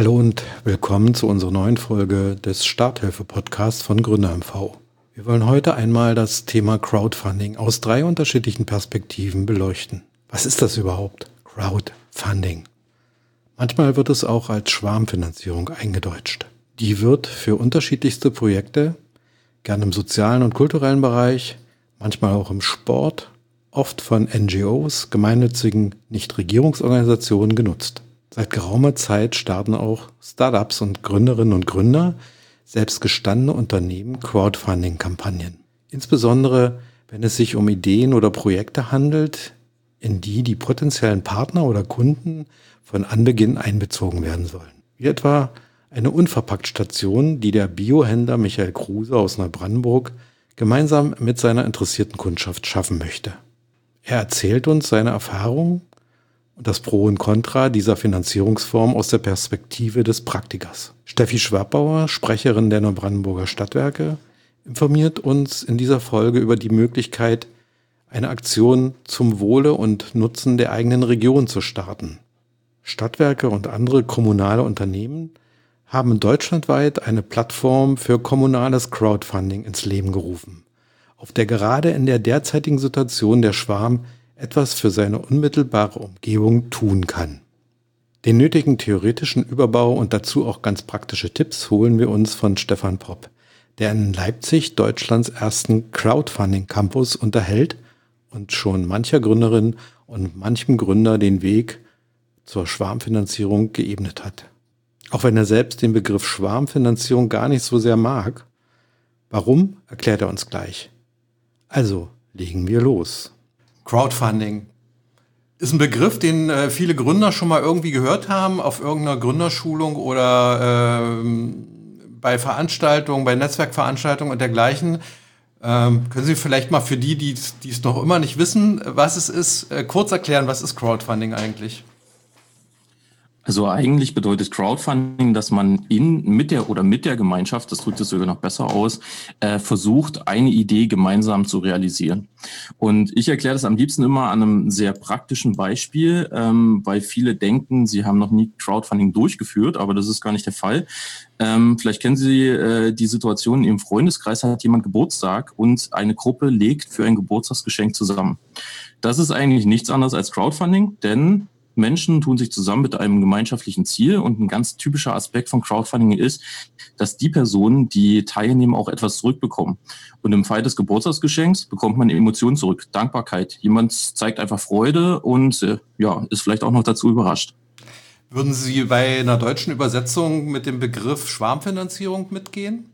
Hallo und willkommen zu unserer neuen Folge des Starthilfe-Podcasts von GründerMV. Wir wollen heute einmal das Thema Crowdfunding aus 3 unterschiedlichen Perspektiven beleuchten. Was ist das überhaupt? Crowdfunding. Manchmal wird es auch als Schwarmfinanzierung eingedeutscht. Die wird für unterschiedlichste Projekte, gern im sozialen und kulturellen Bereich, manchmal auch im Sport, oft von NGOs, gemeinnützigen Nichtregierungsorganisationen genutzt. Seit geraumer Zeit starten auch Startups und Gründerinnen und Gründer, selbst gestandene Unternehmen, Crowdfunding-Kampagnen. Insbesondere, wenn es sich um Ideen oder Projekte handelt, in die die potenziellen Partner oder Kunden von Anbeginn einbezogen werden sollen. Wie etwa eine Unverpackt-Station, die der Biohändler Michael Kruse aus Neubrandenburg gemeinsam mit seiner interessierten Kundschaft schaffen möchte. Er erzählt uns seine Erfahrungen und das Pro und Contra dieser Finanzierungsform aus der Perspektive des Praktikers. Steffi Schwabbauer, Sprecherin der Neubrandenburger Stadtwerke, informiert uns in dieser Folge über die Möglichkeit, eine Aktion zum Wohle und Nutzen der eigenen Region zu starten. Stadtwerke und andere kommunale Unternehmen haben deutschlandweit eine Plattform für kommunales Crowdfunding ins Leben gerufen, auf der gerade in der derzeitigen Situation der Schwarm etwas für seine unmittelbare Umgebung tun kann. Den nötigen theoretischen Überbau und dazu auch ganz praktische Tipps holen wir uns von Stefan Popp, der in Leipzig Deutschlands ersten Crowdfunding-Campus unterhält und schon mancher Gründerin und manchem Gründer den Weg zur Schwarmfinanzierung geebnet hat. Auch wenn er selbst den Begriff Schwarmfinanzierung gar nicht so sehr mag. Warum, erklärt er uns gleich. Also, legen wir los. Crowdfunding ist ein Begriff, den viele Gründer schon mal irgendwie gehört haben, auf irgendeiner Gründerschulung oder bei Veranstaltungen, bei Netzwerkveranstaltungen und dergleichen. Können Sie vielleicht mal für die es noch immer nicht wissen, was es ist, kurz erklären, was ist Crowdfunding eigentlich? Also eigentlich bedeutet Crowdfunding, dass man mit der Gemeinschaft, das drückt es sogar noch besser aus, versucht, eine Idee gemeinsam zu realisieren. Und ich erkläre das am liebsten immer an einem sehr praktischen Beispiel, weil viele denken, sie haben noch nie Crowdfunding durchgeführt, aber das ist gar nicht der Fall. Vielleicht kennen Sie die Situation, im Freundeskreis hat jemand Geburtstag und eine Gruppe legt für ein Geburtstagsgeschenk zusammen. Das ist eigentlich nichts anderes als Crowdfunding, denn Menschen tun sich zusammen mit einem gemeinschaftlichen Ziel und ein ganz typischer Aspekt von Crowdfunding ist, dass die Personen, die teilnehmen, auch etwas zurückbekommen. Und im Fall des Geburtstagsgeschenks bekommt man Emotionen zurück, Dankbarkeit. Jemand zeigt einfach Freude und ist vielleicht auch noch dazu überrascht. Würden Sie bei einer deutschen Übersetzung mit dem Begriff Schwarmfinanzierung mitgehen?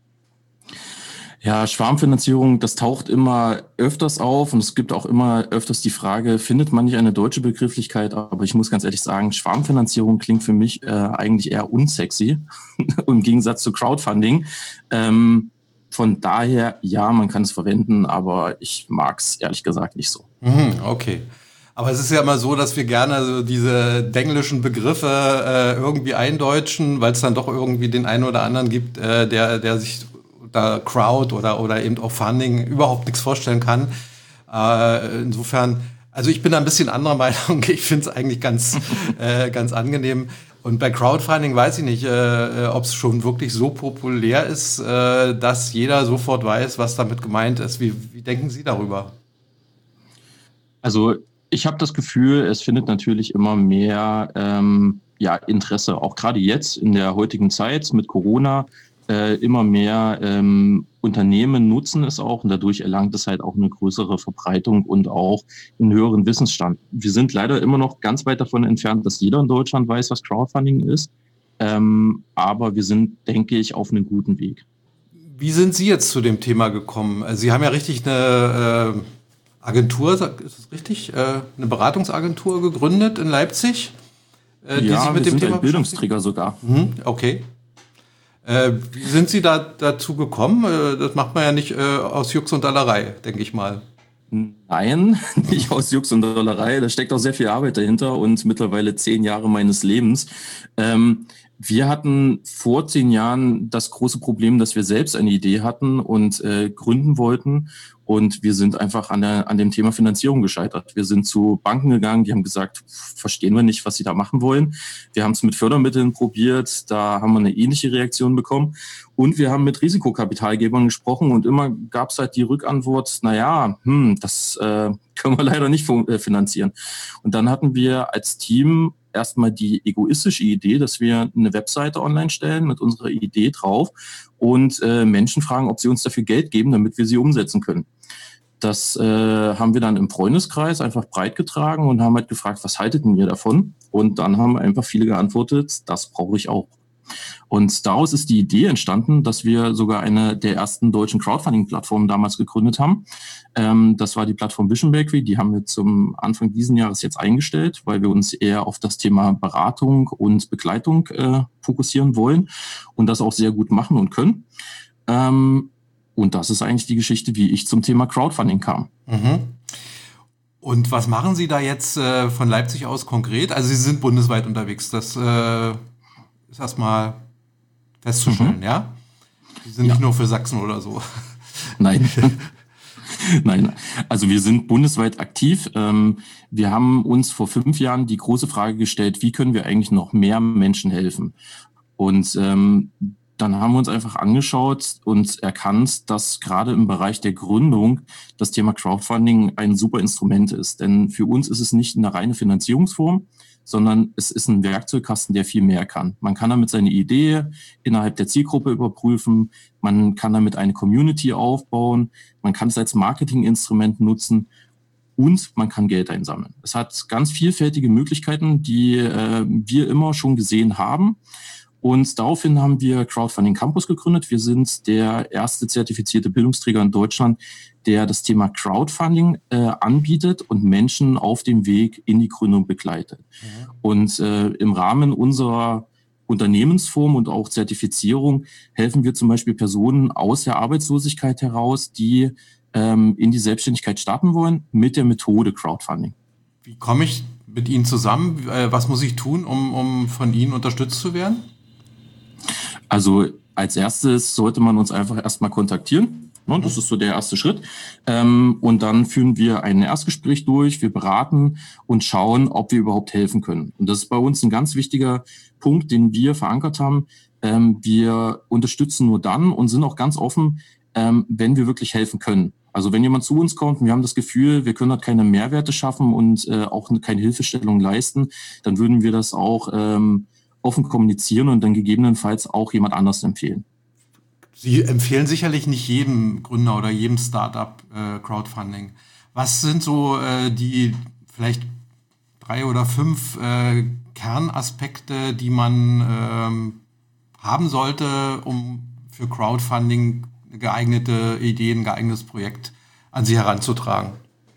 Ja, Schwarmfinanzierung, das taucht immer öfters auf und es gibt auch immer öfters die Frage, findet man nicht eine deutsche Begrifflichkeit? Aber ich muss ganz ehrlich sagen, Schwarmfinanzierung klingt für mich eigentlich eher unsexy im Gegensatz zu Crowdfunding. Von daher, ja, man kann es verwenden, aber ich mag es ehrlich gesagt nicht so. Okay. Aber es ist ja immer so, dass wir gerne so diese denglischen Begriffe irgendwie eindeutschen, weil es dann doch irgendwie den einen oder anderen gibt, der sich da Crowd oder eben auch Funding überhaupt nichts vorstellen kann. Insofern, also ich bin da ein bisschen anderer Meinung. Ich finde es eigentlich ganz angenehm. Und bei Crowdfunding weiß ich nicht, ob es schon wirklich so populär ist, dass jeder sofort weiß, was damit gemeint ist. Wie denken Sie darüber? Also ich habe das Gefühl, es findet natürlich immer mehr Interesse, auch gerade jetzt in der heutigen Zeit mit Corona. Immer mehr Unternehmen nutzen es auch und dadurch erlangt es halt auch eine größere Verbreitung und auch einen höheren Wissensstand. Wir sind leider immer noch ganz weit davon entfernt, dass jeder in Deutschland weiß, was Crowdfunding ist. Aber wir sind, denke ich, auf einem guten Weg. Wie sind Sie jetzt zu dem Thema gekommen? Sie haben ja richtig eine Agentur, ist das richtig? Eine Beratungsagentur gegründet in Leipzig? Die sich mit dem Thema ein Bildungsträger sogar. Okay. Wie sind Sie dazu gekommen? Das macht man ja nicht aus Jux und Dollerei, denke ich mal. Nein, nicht aus Jux und Dollerei. Da steckt auch sehr viel Arbeit dahinter und mittlerweile 10 Jahre meines Lebens. Wir hatten vor 10 Jahren das große Problem, dass wir selbst eine Idee hatten und gründen wollten. Und wir sind einfach an dem Thema Finanzierung gescheitert. Wir sind zu Banken gegangen, die haben gesagt, verstehen wir nicht, was sie da machen wollen. Wir haben es mit Fördermitteln probiert, da haben wir eine ähnliche Reaktion bekommen. Und wir haben mit Risikokapitalgebern gesprochen und immer gab es halt die Rückantwort, das können wir leider nicht finanzieren. Und dann hatten wir als Team erstmal die egoistische Idee, dass wir eine Webseite online stellen mit unserer Idee drauf und Menschen fragen, ob sie uns dafür Geld geben, damit wir sie umsetzen können. Das haben wir dann im Freundeskreis einfach breit getragen und haben halt gefragt, was haltet denn ihr davon? Und dann haben einfach viele geantwortet, das brauche ich auch. Und daraus ist die Idee entstanden, dass wir sogar eine der ersten deutschen Crowdfunding-Plattformen damals gegründet haben. Das war die Plattform Vision Bakery. Die haben wir zum Anfang diesen Jahres jetzt eingestellt, weil wir uns eher auf das Thema Beratung und Begleitung fokussieren wollen und das auch sehr gut machen und können. Und das ist eigentlich die Geschichte, wie ich zum Thema Crowdfunding kam. Mhm. Und was machen Sie da jetzt von Leipzig aus konkret? Also Sie sind bundesweit unterwegs. Das ist erstmal festzustellen, ja? Die sind nicht nur für Sachsen oder so. Nein. Nein, also wir sind bundesweit aktiv. Wir haben uns vor 5 Jahren die große Frage gestellt, wie können wir eigentlich noch mehr Menschen helfen? Und dann haben wir uns einfach angeschaut und erkannt, dass gerade im Bereich der Gründung das Thema Crowdfunding ein super Instrument ist. Denn für uns ist es nicht eine reine Finanzierungsform, sondern es ist ein Werkzeugkasten, der viel mehr kann. Man kann damit seine Idee innerhalb der Zielgruppe überprüfen, man kann damit eine Community aufbauen, man kann es als Marketinginstrument nutzen und man kann Geld einsammeln. Es hat ganz vielfältige Möglichkeiten, die wir immer schon gesehen haben. Und daraufhin haben wir Crowdfunding Campus gegründet. Wir sind der erste zertifizierte Bildungsträger in Deutschland, der das Thema Crowdfunding anbietet und Menschen auf dem Weg in die Gründung begleitet. Ja. Und im Rahmen unserer Unternehmensform und auch Zertifizierung helfen wir zum Beispiel Personen aus der Arbeitslosigkeit heraus, die in die Selbstständigkeit starten wollen, mit der Methode Crowdfunding. Wie komme ich mit Ihnen zusammen? Was muss ich tun, um von Ihnen unterstützt zu werden? Also als erstes sollte man uns einfach erstmal kontaktieren. Das ist so der erste Schritt. Und dann führen wir ein Erstgespräch durch, wir beraten und schauen, ob wir überhaupt helfen können. Und das ist bei uns ein ganz wichtiger Punkt, den wir verankert haben. Wir unterstützen nur dann und sind auch ganz offen, wenn wir wirklich helfen können. Also wenn jemand zu uns kommt und wir haben das Gefühl, wir können halt keine Mehrwerte schaffen und auch keine Hilfestellung leisten, dann würden wir das auch offen kommunizieren und dann gegebenenfalls auch jemand anders empfehlen. Sie empfehlen sicherlich nicht jedem Gründer oder jedem Startup Crowdfunding. Was sind so die vielleicht 3 oder 5 Kernaspekte, die man haben sollte, um für Crowdfunding eine geeignete Idee, ein geeignetes Projekt an Sie heranzutragen?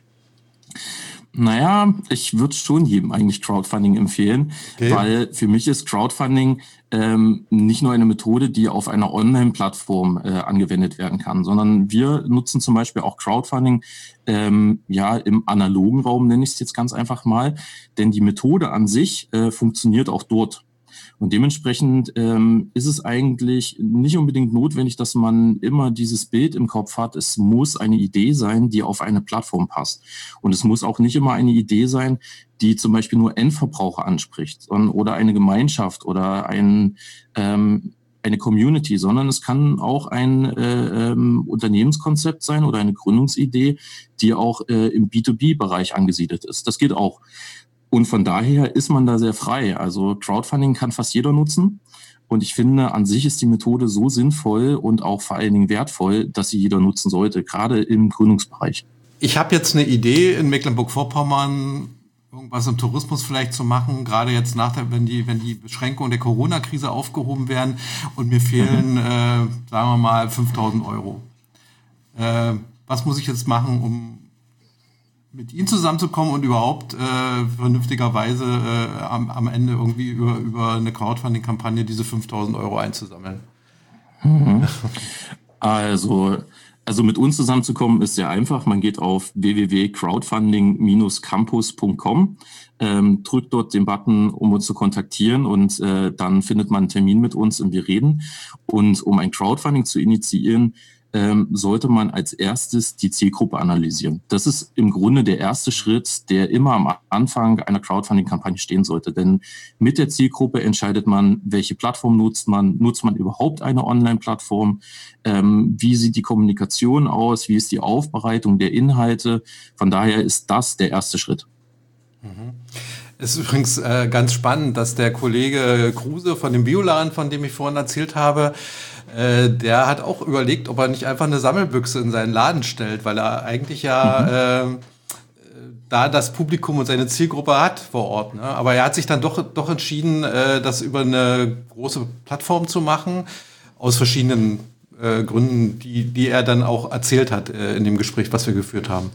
Naja, ich würde schon jedem eigentlich Crowdfunding empfehlen, weil für mich ist Crowdfunding nicht nur eine Methode, die auf einer Online-Plattform angewendet werden kann, sondern wir nutzen zum Beispiel auch Crowdfunding im analogen Raum, nenne ich es jetzt ganz einfach mal, denn die Methode an sich funktioniert auch dort. Und dementsprechend ist es eigentlich nicht unbedingt notwendig, dass man immer dieses Bild im Kopf hat. Es muss eine Idee sein, die auf eine Plattform passt. Und es muss auch nicht immer eine Idee sein, die zum Beispiel nur Endverbraucher anspricht oder eine Gemeinschaft oder eine Community, sondern es kann auch ein Unternehmenskonzept sein oder eine Gründungsidee, die auch im B2B-Bereich angesiedelt ist. Das geht auch. Und von daher ist man da sehr frei. Also Crowdfunding kann fast jeder nutzen. Und ich finde, an sich ist die Methode so sinnvoll und auch vor allen Dingen wertvoll, dass sie jeder nutzen sollte, gerade im Gründungsbereich. Ich habe jetzt eine Idee, in Mecklenburg-Vorpommern irgendwas im Tourismus vielleicht zu machen, gerade jetzt wenn die Beschränkungen der Corona-Krise aufgehoben werden und mir fehlen, sagen wir mal, 5.000 Euro. Was muss ich jetzt machen, um mit Ihnen zusammenzukommen und überhaupt vernünftigerweise am Ende irgendwie über eine Crowdfunding-Kampagne diese 5.000 Euro einzusammeln? Also Also mit uns zusammenzukommen ist sehr einfach. Man geht auf www.crowdfunding-campus.com, drückt dort den Button, um uns zu kontaktieren und dann findet man einen Termin mit uns und wir reden. Und um ein Crowdfunding zu initiieren, sollte man als erstes die Zielgruppe analysieren. Das ist im Grunde der erste Schritt, der immer am Anfang einer Crowdfunding-Kampagne stehen sollte. Denn mit der Zielgruppe entscheidet man, welche Plattform nutzt man. Nutzt man überhaupt eine Online-Plattform? Wie sieht die Kommunikation aus? Wie ist die Aufbereitung der Inhalte? Von daher ist das der erste Schritt. Ist übrigens ganz spannend, dass der Kollege Kruse von dem Bioladen, von dem ich vorhin erzählt habe, der hat auch überlegt, ob er nicht einfach eine Sammelbüchse in seinen Laden stellt, weil er eigentlich da das Publikum und seine Zielgruppe hat vor Ort. Ne? Aber er hat sich dann doch entschieden, das über eine große Plattform zu machen, aus verschiedenen Gründen, die er dann auch erzählt hat in dem Gespräch, was wir geführt haben.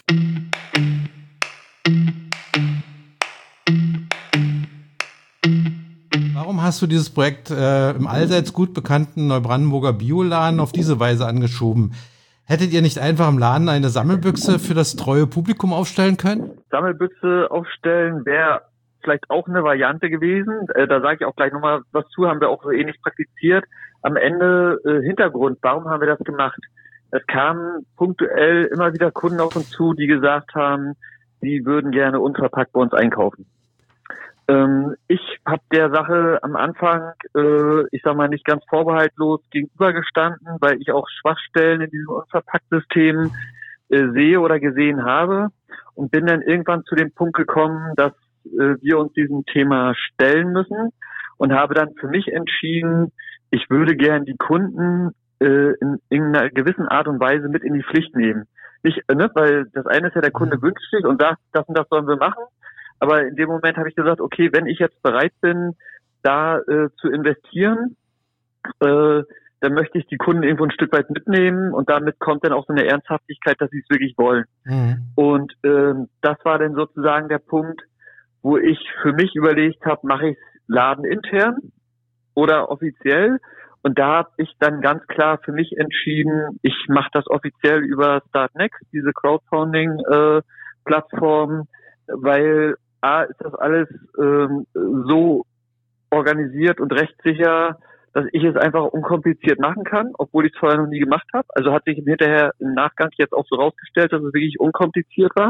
Warum hast du dieses Projekt im allseits gut bekannten Neubrandenburger Bioladen auf diese Weise angeschoben? Hättet ihr nicht einfach im Laden eine Sammelbüchse für das treue Publikum aufstellen können? Sammelbüchse aufstellen wäre vielleicht auch eine Variante gewesen. Da sage ich auch gleich nochmal was zu, haben wir auch so ähnlich praktiziert. Am Ende Hintergrund, warum haben wir das gemacht? Es kamen punktuell immer wieder Kunden auf uns zu, die gesagt haben, sie würden gerne unverpackt bei uns einkaufen. Ich habe der Sache am Anfang, ich sag mal, nicht ganz vorbehaltlos gegenübergestanden, weil ich auch Schwachstellen in diesem Unverpackt-System sehe oder gesehen habe und bin dann irgendwann zu dem Punkt gekommen, dass wir uns diesem Thema stellen müssen und habe dann für mich entschieden, ich würde gern die Kunden in irgendeiner gewissen Art und Weise mit in die Pflicht nehmen. Nicht, weil das eine ist ja, der Kunde wünscht sich und sagt, das und das sollen wir machen. Aber in dem Moment habe ich gesagt, okay, wenn ich jetzt bereit bin, da zu investieren, dann möchte ich die Kunden irgendwo ein Stück weit mitnehmen und damit kommt dann auch so eine Ernsthaftigkeit, dass sie es wirklich wollen. Und das war dann sozusagen der Punkt, wo ich für mich überlegt habe, mache ich es ladenintern oder offiziell? Und da habe ich dann ganz klar für mich entschieden, ich mache das offiziell über Startnext, diese Crowdfunding-Plattform, weil ist das alles so organisiert und rechtssicher, dass ich es einfach unkompliziert machen kann, obwohl ich es vorher noch nie gemacht habe. Also hat sich hinterher im Nachgang jetzt auch so rausgestellt, dass es wirklich unkompliziert war.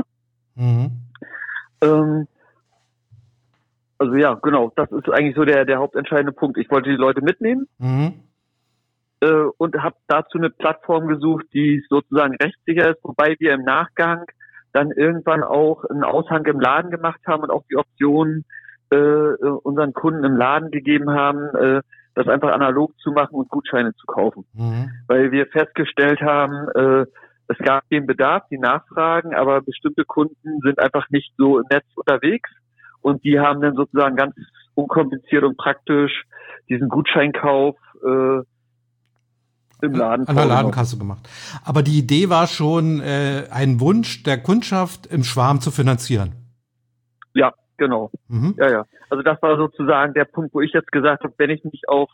Also ja, genau, das ist eigentlich so der hauptentscheidende Punkt. Ich wollte die Leute mitnehmen und habe dazu eine Plattform gesucht, die sozusagen rechtssicher ist, wobei wir im Nachgang dann irgendwann auch einen Aushang im Laden gemacht haben und auch die Option unseren Kunden im Laden gegeben haben, das einfach analog zu machen und Gutscheine zu kaufen. Weil wir festgestellt haben, es gab den Bedarf, die Nachfragen, aber bestimmte Kunden sind einfach nicht so im Netz unterwegs und die haben dann sozusagen ganz unkompliziert und praktisch diesen Gutscheinkauf im Laden an der Ladenkasse gemacht. Aber die Idee war schon, einen Wunsch der Kundschaft im Schwarm zu finanzieren. Ja, genau. Ja. Also das war sozusagen der Punkt, wo ich jetzt gesagt habe, wenn ich mich auf,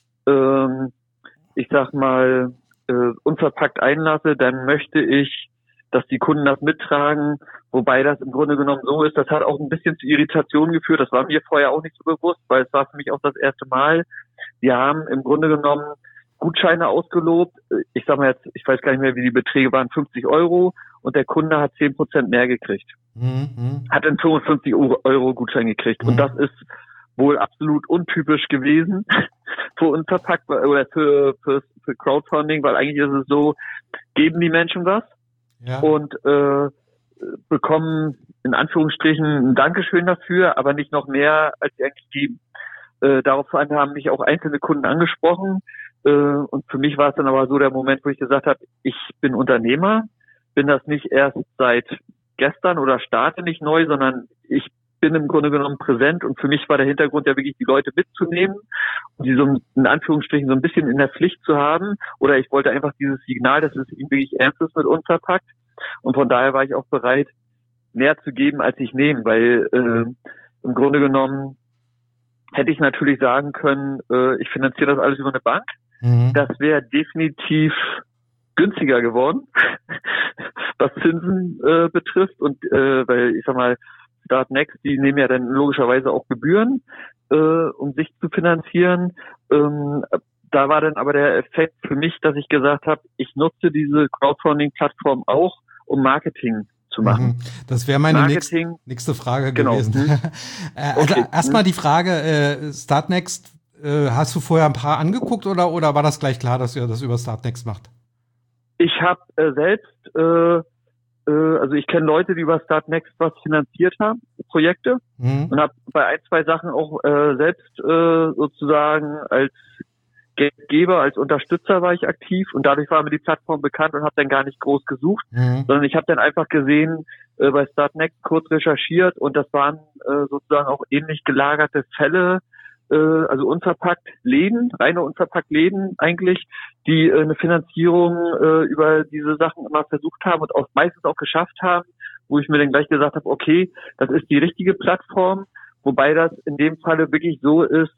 ich sag mal, unverpackt einlasse, dann möchte ich, dass die Kunden das mittragen, wobei das im Grunde genommen so ist, das hat auch ein bisschen zu Irritationen geführt. Das war mir vorher auch nicht so bewusst, weil es war für mich auch das erste Mal. Wir haben im Grunde genommen Gutscheine ausgelobt. Ich sag mal jetzt, ich weiß gar nicht mehr, wie die Beträge waren, 50 € und der Kunde hat 10% mehr gekriegt. Hat einen 55 € Gutschein gekriegt. Und das ist wohl absolut untypisch gewesen für unverpackt oder für Crowdfunding, weil eigentlich ist es so, geben die Menschen was und bekommen in Anführungsstrichen ein Dankeschön dafür, aber nicht noch mehr, als sie eigentlich geben. Daraufhin haben mich auch einzelne Kunden angesprochen. Und für mich war es dann aber so der Moment, wo ich gesagt habe, ich bin Unternehmer, bin das nicht erst seit gestern oder starte nicht neu, sondern ich bin im Grunde genommen präsent und für mich war der Hintergrund ja wirklich, die Leute mitzunehmen und die so in Anführungsstrichen so ein bisschen in der Pflicht zu haben oder ich wollte einfach dieses Signal, dass es ihnen wirklich ernst ist mit uns verpackt und von daher war ich auch bereit, mehr zu geben, als ich nehme, weil im Grunde genommen hätte ich natürlich sagen können, ich finanziere das alles über eine Bank. Das wäre definitiv günstiger geworden, was Zinsen betrifft. Und weil ich sag mal, Startnext, die nehmen ja dann logischerweise auch Gebühren, um sich zu finanzieren. Da war dann aber der Effekt für mich, dass ich gesagt habe, ich nutze diese Crowdfunding-Plattform auch, um Marketing zu machen. Das wäre meine nächste Frage gewesen. Also Okay. erstmal die Frage, Startnext, hast du vorher ein paar angeguckt oder war das gleich klar, dass ihr das über Startnext macht? Ich habe selbst, also ich kenne Leute, die über Startnext was finanziert haben, Projekte, und habe bei ein, zwei Sachen auch selbst sozusagen als Geldgeber, als Unterstützer war ich aktiv und dadurch war mir die Plattform bekannt und habe dann gar nicht groß gesucht, sondern ich habe dann einfach gesehen, bei Startnext kurz recherchiert und das waren sozusagen auch ähnlich gelagerte Fälle, also unverpackt Läden, reine unverpackt Läden eigentlich, die eine Finanzierung über diese Sachen immer versucht haben und auch meistens auch geschafft haben, wo ich mir dann gleich gesagt habe, okay, das ist die richtige Plattform, wobei das in dem Falle wirklich so ist,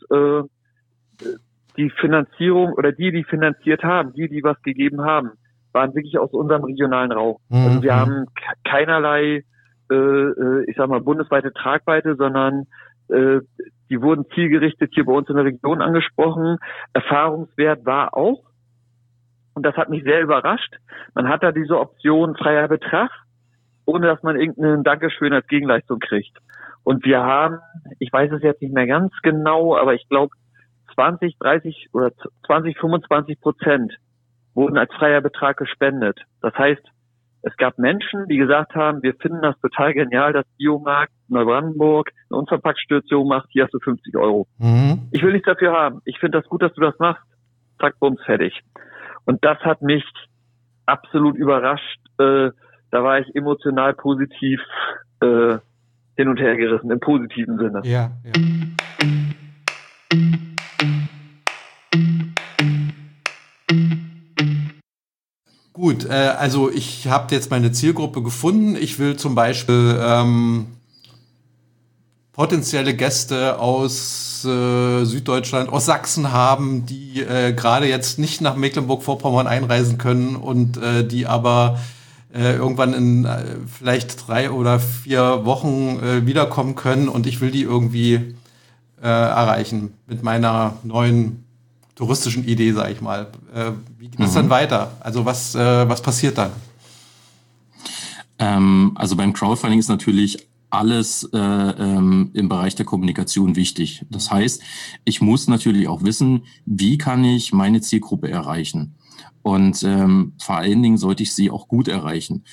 die Finanzierung oder die finanziert haben, die was gegeben haben, waren wirklich aus unserem regionalen Raum. Also wir haben keinerlei, ich sag mal, bundesweite Tragweite, sondern die wurden zielgerichtet hier bei uns in der Region angesprochen. Erfahrungswert war auch, und das hat mich sehr überrascht, man hat da diese Option freier Betrag, ohne dass man irgendeinen Dankeschön als Gegenleistung kriegt. Und wir haben, ich weiß es jetzt nicht mehr ganz genau, aber ich glaube 20, 30 oder 20, 25% wurden als freier Betrag gespendet. Das heißt, es gab Menschen, die gesagt haben, wir finden das total genial, dass Biomarkt Neubrandenburg eine Unverpackt-Station macht, hier hast du 50 €. Ich will nichts dafür haben. Ich finde das gut, dass du das machst. Zack, bums, fertig. Und das hat mich absolut überrascht. Da war ich emotional positiv hin und her gerissen, im positiven Sinne. Ja. Gut, also ich habe jetzt meine Zielgruppe gefunden. Ich will zum Beispiel potenzielle Gäste aus Süddeutschland, aus Sachsen haben, die gerade jetzt nicht nach Mecklenburg-Vorpommern einreisen können und die aber irgendwann in vielleicht 3 oder 4 Wochen wiederkommen können und ich will die irgendwie erreichen mit meiner neuen touristischen Idee, sag ich mal. Wie geht es dann weiter? Also was passiert dann? Also beim Crowdfunding ist natürlich alles im Bereich der Kommunikation wichtig. Das heißt, ich muss natürlich auch wissen, wie kann ich meine Zielgruppe erreichen? Und vor allen Dingen sollte ich sie auch gut erreichen.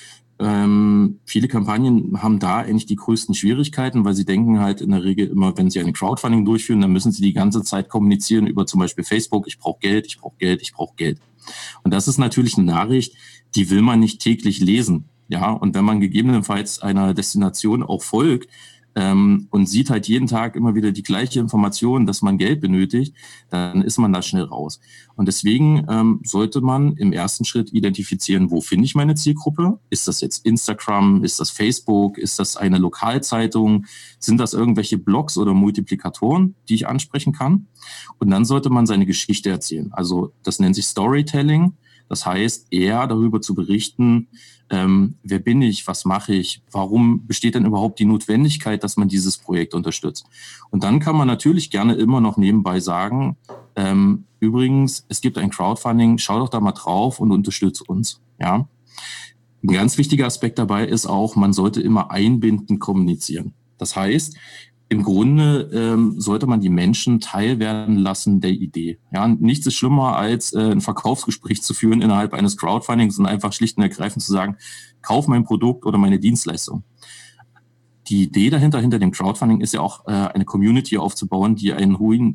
Viele Kampagnen haben da eigentlich die größten Schwierigkeiten, weil sie denken halt in der Regel immer, wenn sie eine Crowdfunding durchführen, dann müssen sie die ganze Zeit kommunizieren über zum Beispiel Facebook, ich brauche Geld, ich brauche Geld, ich brauche Geld. Und das ist natürlich eine Nachricht, die will man nicht täglich lesen. Ja, und wenn man gegebenenfalls einer Destination auch folgt und sieht halt jeden Tag immer wieder die gleiche Information, dass man Geld benötigt, dann ist man da schnell raus. Und deswegen sollte man im ersten Schritt identifizieren, wo finde ich meine Zielgruppe? Ist das jetzt Instagram? Ist das Facebook? Ist das eine Lokalzeitung? Sind das irgendwelche Blogs oder Multiplikatoren, die ich ansprechen kann? Und dann sollte man seine Geschichte erzählen. Also das nennt sich Storytelling. Das heißt, eher darüber zu berichten, wer bin ich, was mache ich, warum besteht denn überhaupt die Notwendigkeit, dass man dieses Projekt unterstützt. Und dann kann man natürlich gerne immer noch nebenbei sagen, übrigens, es gibt ein Crowdfunding, schau doch da mal drauf und unterstütze uns. Ja? Ein ganz wichtiger Aspekt dabei ist auch, man sollte immer einbindend kommunizieren. Das heißt, im Grunde sollte man die Menschen teilwerden lassen der Idee. Ja, nichts ist schlimmer, als ein Verkaufsgespräch zu führen innerhalb eines Crowdfundings und einfach schlicht und ergreifend zu sagen, kauf mein Produkt oder meine Dienstleistung. Die Idee dahinter, hinter dem Crowdfunding, ist ja auch eine Community aufzubauen, die einen hohen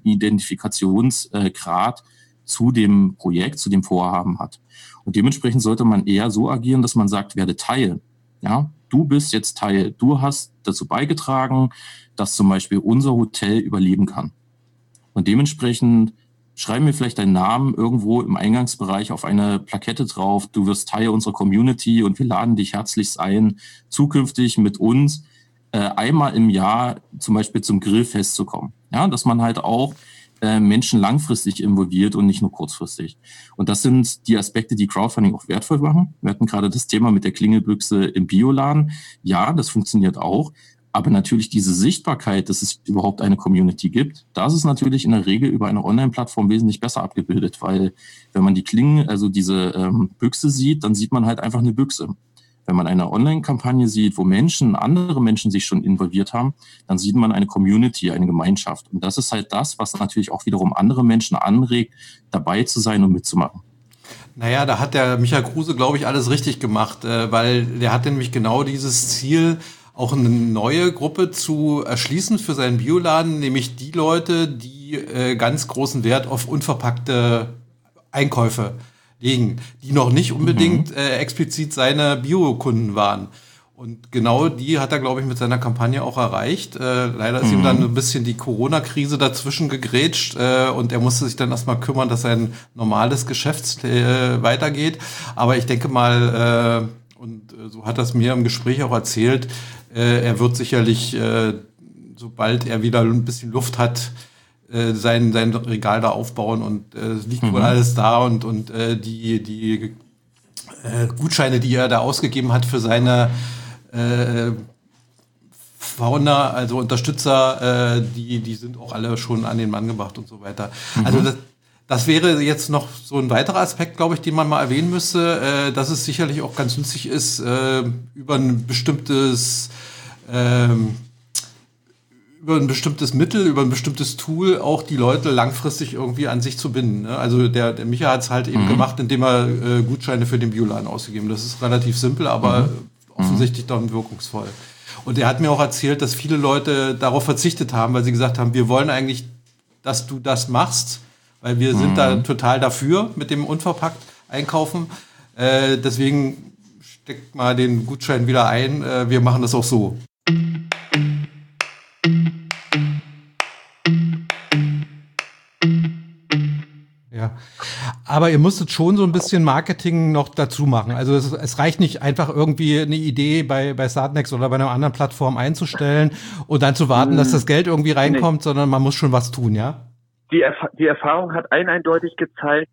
Identifikationsgrad zu dem Projekt, zu dem Vorhaben hat. Und dementsprechend sollte man eher so agieren, dass man sagt, werde Teil. Ja, du bist jetzt Teil. Du hast dazu beigetragen, dass zum Beispiel unser Hotel überleben kann. Und dementsprechend schreiben wir vielleicht deinen Namen irgendwo im Eingangsbereich auf eine Plakette drauf. Du wirst Teil unserer Community und wir laden dich herzlichst ein, zukünftig mit uns einmal im Jahr zum Beispiel zum Grillfest zu kommen. Ja, dass man halt auch Menschen langfristig involviert und nicht nur kurzfristig. Und das sind die Aspekte, die Crowdfunding auch wertvoll machen. Wir hatten gerade das Thema mit der Klingelbüchse im Bioladen. Ja, das funktioniert auch. Aber natürlich diese Sichtbarkeit, dass es überhaupt eine Community gibt, das ist natürlich in der Regel über eine Online-Plattform wesentlich besser abgebildet, weil wenn man die Klingen, also diese Büchse sieht, dann sieht man halt einfach eine Büchse. Wenn man eine Online-Kampagne sieht, wo andere Menschen sich schon involviert haben, dann sieht man eine Community, eine Gemeinschaft. Und das ist halt das, was natürlich auch wiederum andere Menschen anregt, dabei zu sein und mitzumachen. Naja, da hat der Michael Kruse, glaube ich, alles richtig gemacht, weil der hat nämlich genau dieses Ziel, auch eine neue Gruppe zu erschließen für seinen Bioladen, nämlich die Leute, die ganz großen Wert auf unverpackte Einkäufe legen, die noch nicht unbedingt explizit seine Bio-Kunden waren. Und genau die hat er, glaube ich, mit seiner Kampagne auch erreicht. Leider ist ihm dann ein bisschen die Corona-Krise dazwischen gegrätscht und er musste sich dann erstmal kümmern, dass sein normales Geschäft weitergeht. Aber ich denke mal, und so hat er es mir im Gespräch auch erzählt, er wird sicherlich, sobald er wieder ein bisschen Luft hat, sein Regal da aufbauen und es liegt wohl alles da und die Gutscheine, die er da ausgegeben hat für seine Fauna, also Unterstützer, die sind auch alle schon an den Mann gebracht und so weiter. Also das wäre jetzt noch so ein weiterer Aspekt, glaube ich, den man mal erwähnen müsste, dass es sicherlich auch ganz nützlich ist, über ein bestimmtes Mittel, über ein bestimmtes Tool auch die Leute langfristig irgendwie an sich zu binden. Ne? Also der Micha hat es halt eben gemacht, indem er Gutscheine für den Bioladen ausgegeben. Das ist relativ simpel, aber offensichtlich dann wirkungsvoll. Und er hat mir auch erzählt, dass viele Leute darauf verzichtet haben, weil sie gesagt haben, wir wollen eigentlich, dass du das machst, weil wir sind da total dafür mit dem unverpackt einkaufen. Deswegen steckt mal den Gutschein wieder ein. Wir machen das auch so. Ja, aber ihr musstet schon so ein bisschen Marketing noch dazu machen. Also es reicht nicht einfach irgendwie eine Idee bei Startnext oder bei einer anderen Plattform einzustellen und dann zu warten, dass das Geld irgendwie reinkommt, sondern man muss schon was tun, ja? Die Erfahrung hat eindeutig gezeigt,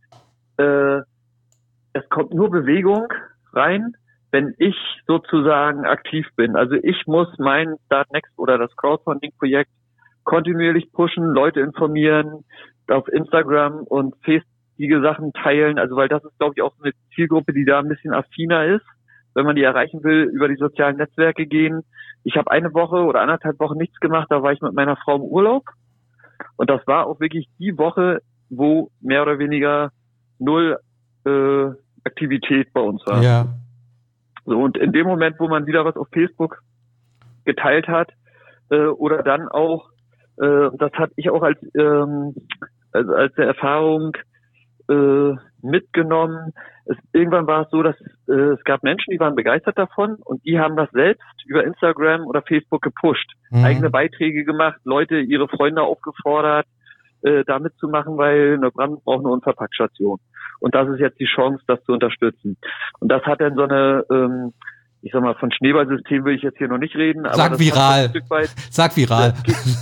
es kommt nur Bewegung rein, wenn ich sozusagen aktiv bin. Also ich muss mein Startnext oder das Crowdfunding-Projekt kontinuierlich pushen, Leute informieren, auf Instagram und Facebook die Sachen teilen. Also weil das ist, glaube ich, auch eine Zielgruppe, die da ein bisschen affiner ist, wenn man die erreichen will, über die sozialen Netzwerke gehen. Ich habe eine Woche oder 1,5 Wochen nichts gemacht, da war ich mit meiner Frau im Urlaub. Und das war auch wirklich die Woche, wo mehr oder weniger null Aktivität bei uns war. Ja. So, und in dem Moment, wo man wieder was auf Facebook geteilt hat, oder dann auch, das hatte ich auch als eine Erfahrung mitgenommen. Irgendwann war es so, dass es gab Menschen, die waren begeistert davon und die haben das selbst über Instagram oder Facebook gepusht, eigene Beiträge gemacht, Leute, ihre Freunde aufgefordert, da mitzumachen, weil Neubrandenburg braucht eine Unverpackstation. Und das ist jetzt die Chance, das zu unterstützen. Und das hat dann so eine, ich sag mal, von Schneeballsystem will ich jetzt hier noch nicht reden. Aber Sag viral. Sag viral.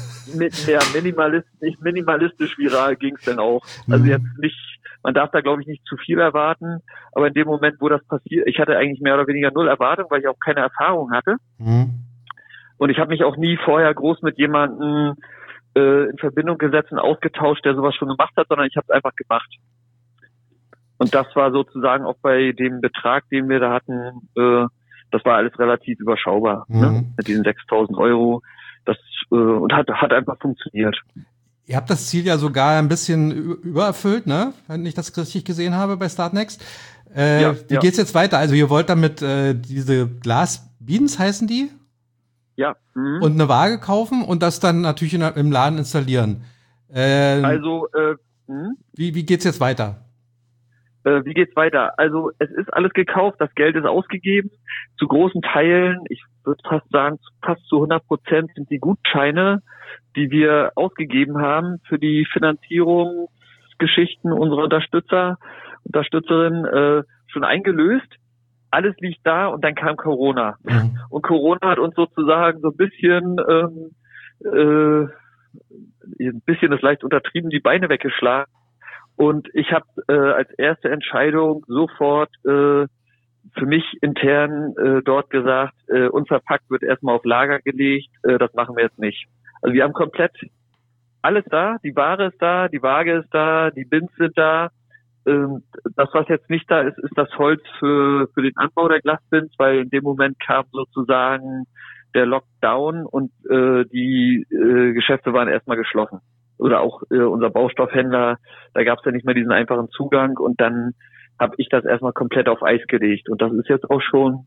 Minimalistisch viral ging es dann auch. Also jetzt nicht, man darf da glaube ich nicht zu viel erwarten, aber in dem Moment, wo das passiert, ich hatte eigentlich mehr oder weniger null Erwartung, weil ich auch keine Erfahrung hatte. Und ich habe mich auch nie vorher groß mit jemandem in Verbindung gesetzt und ausgetauscht, der sowas schon gemacht hat, sondern ich habe es einfach gemacht. Und das war sozusagen auch bei dem Betrag, den wir da hatten, das war alles relativ überschaubar, ne? Mit diesen 6.000 Euro. Das und hat einfach funktioniert. Ihr habt das Ziel ja sogar ein bisschen übererfüllt, ne? Wenn ich das richtig gesehen habe bei Startnext. Wie geht's jetzt weiter? Also ihr wollt damit diese Glasbeans heißen die? Ja. Und eine Waage kaufen und das dann natürlich im Laden installieren. Wie geht's jetzt weiter? Wie geht's weiter? Also es ist alles gekauft, das Geld ist ausgegeben. Zu großen Teilen, ich würde fast sagen, fast zu 100% sind die Gutscheine, die wir ausgegeben haben für die Finanzierungsgeschichten unserer Unterstützerinnen schon eingelöst. Alles liegt da und dann kam Corona. Und Corona hat uns sozusagen so ein bisschen ein bisschen ist leicht untertrieben, die Beine weggeschlagen. Und ich habe als erste Entscheidung sofort für mich intern dort gesagt, unverpackt wird erstmal auf Lager gelegt, das machen wir jetzt nicht. Also wir haben komplett alles da, die Ware ist da, die Waage ist da, die Bins sind da. Das, was jetzt nicht da ist, ist das Holz für den Anbau der Glasbins, weil in dem Moment kam sozusagen der Lockdown und die Geschäfte waren erstmal geschlossen. Oder auch unser Baustoffhändler, da gab es ja nicht mehr diesen einfachen Zugang und dann habe ich das erstmal komplett auf Eis gelegt. Und das ist jetzt auch schon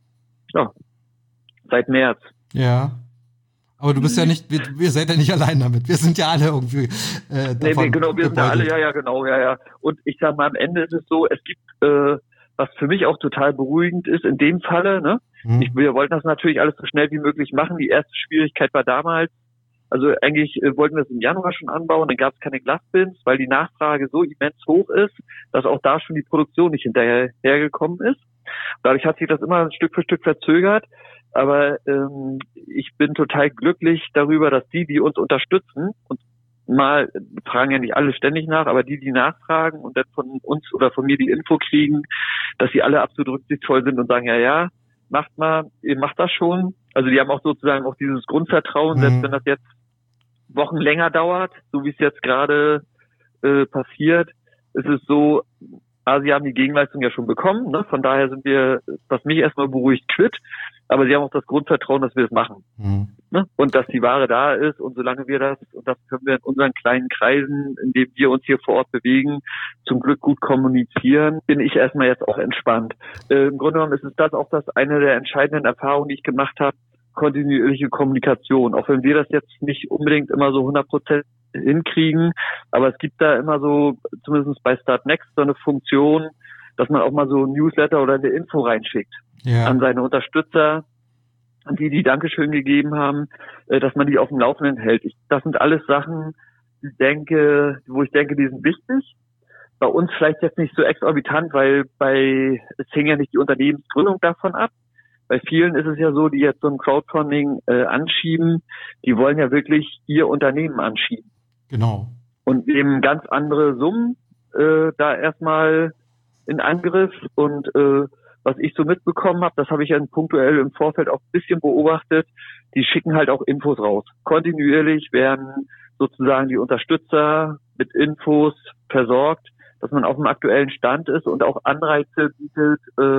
seit März. Ja. Aber du bist ja nicht, wir seid ja nicht allein damit. Wir sind ja alle irgendwie davon genau, wir sind ja alle, genau. Und ich sag mal, am Ende ist es so, es gibt, was für mich auch total beruhigend ist, in dem Falle, ne? Wir wollten das natürlich alles so schnell wie möglich machen. Die erste Schwierigkeit war damals, also eigentlich wollten wir es im Januar schon anbauen, dann gab es keine Glasbins, weil die Nachfrage so immens hoch ist, dass auch da schon die Produktion nicht hinterhergekommen ist. Dadurch hat sich das immer Stück für Stück verzögert. Aber ich bin total glücklich darüber, dass die uns unterstützen und mal fragen ja nicht alle ständig nach, aber die nachfragen und dann von uns oder von mir die Info kriegen, dass sie alle absolut rücksichtsvoll sind und sagen, ja, macht mal, ihr macht das schon. Also die haben auch sozusagen auch dieses Grundvertrauen, selbst wenn das jetzt Wochen länger dauert, so wie es jetzt gerade passiert, ist es so, sie haben die Gegenleistung ja schon bekommen, ne? Von daher sind wir, was mich erstmal beruhigt, quitt. Aber sie haben auch das Grundvertrauen, dass wir es machen. Ne? Und dass die Ware da ist und solange wir das, und das können wir in unseren kleinen Kreisen, in denen wir uns hier vor Ort bewegen, zum Glück gut kommunizieren, bin ich erstmal jetzt auch entspannt. Im Grunde genommen ist es das auch eine der entscheidenden Erfahrungen, die ich gemacht habe, kontinuierliche Kommunikation. Auch wenn wir das jetzt nicht unbedingt immer so 100% hinkriegen, aber es gibt da immer so, zumindest bei Start Next, so eine Funktion, dass man auch mal so ein Newsletter oder eine Info reinschickt an seine Unterstützer, an die Dankeschön gegeben haben, dass man die auf dem Laufenden hält. Das sind alles Sachen, wo ich denke, die sind wichtig. Bei uns vielleicht jetzt nicht so exorbitant, weil es hängt ja nicht die Unternehmensgründung davon ab. Bei vielen ist es ja so, die jetzt so ein Crowdfunding anschieben, die wollen ja wirklich ihr Unternehmen anschieben. Genau. Und nehmen ganz andere Summen da erstmal in Angriff. Und was ich so mitbekommen habe, das habe ich ja punktuell im Vorfeld auch ein bisschen beobachtet, die schicken halt auch Infos raus. Kontinuierlich werden sozusagen die Unterstützer mit Infos versorgt, dass man auf dem aktuellen Stand ist und auch Anreize bietet,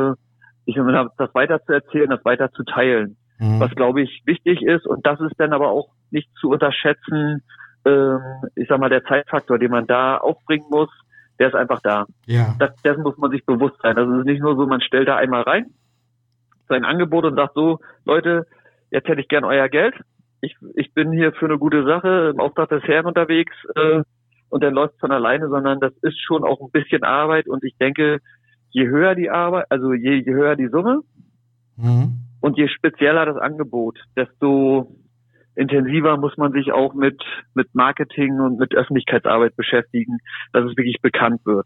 das weiter zu erzählen, das weiter zu teilen. Was, glaube ich, wichtig ist. Und das ist dann aber auch nicht zu unterschätzen, der Zeitfaktor, den man da aufbringen muss, der ist einfach da. Ja. Dessen muss man sich bewusst sein. Das ist nicht nur so, man stellt da einmal rein, sein Angebot und sagt so, Leute, jetzt hätte ich gern euer Geld. Ich bin hier für eine gute Sache im Auftrag des Herrn unterwegs und dann läuft es von alleine, sondern das ist schon auch ein bisschen Arbeit und ich denke, je höher die Arbeit, also je höher die Summe und je spezieller das Angebot, desto intensiver muss man sich auch mit Marketing und mit Öffentlichkeitsarbeit beschäftigen, dass es wirklich bekannt wird.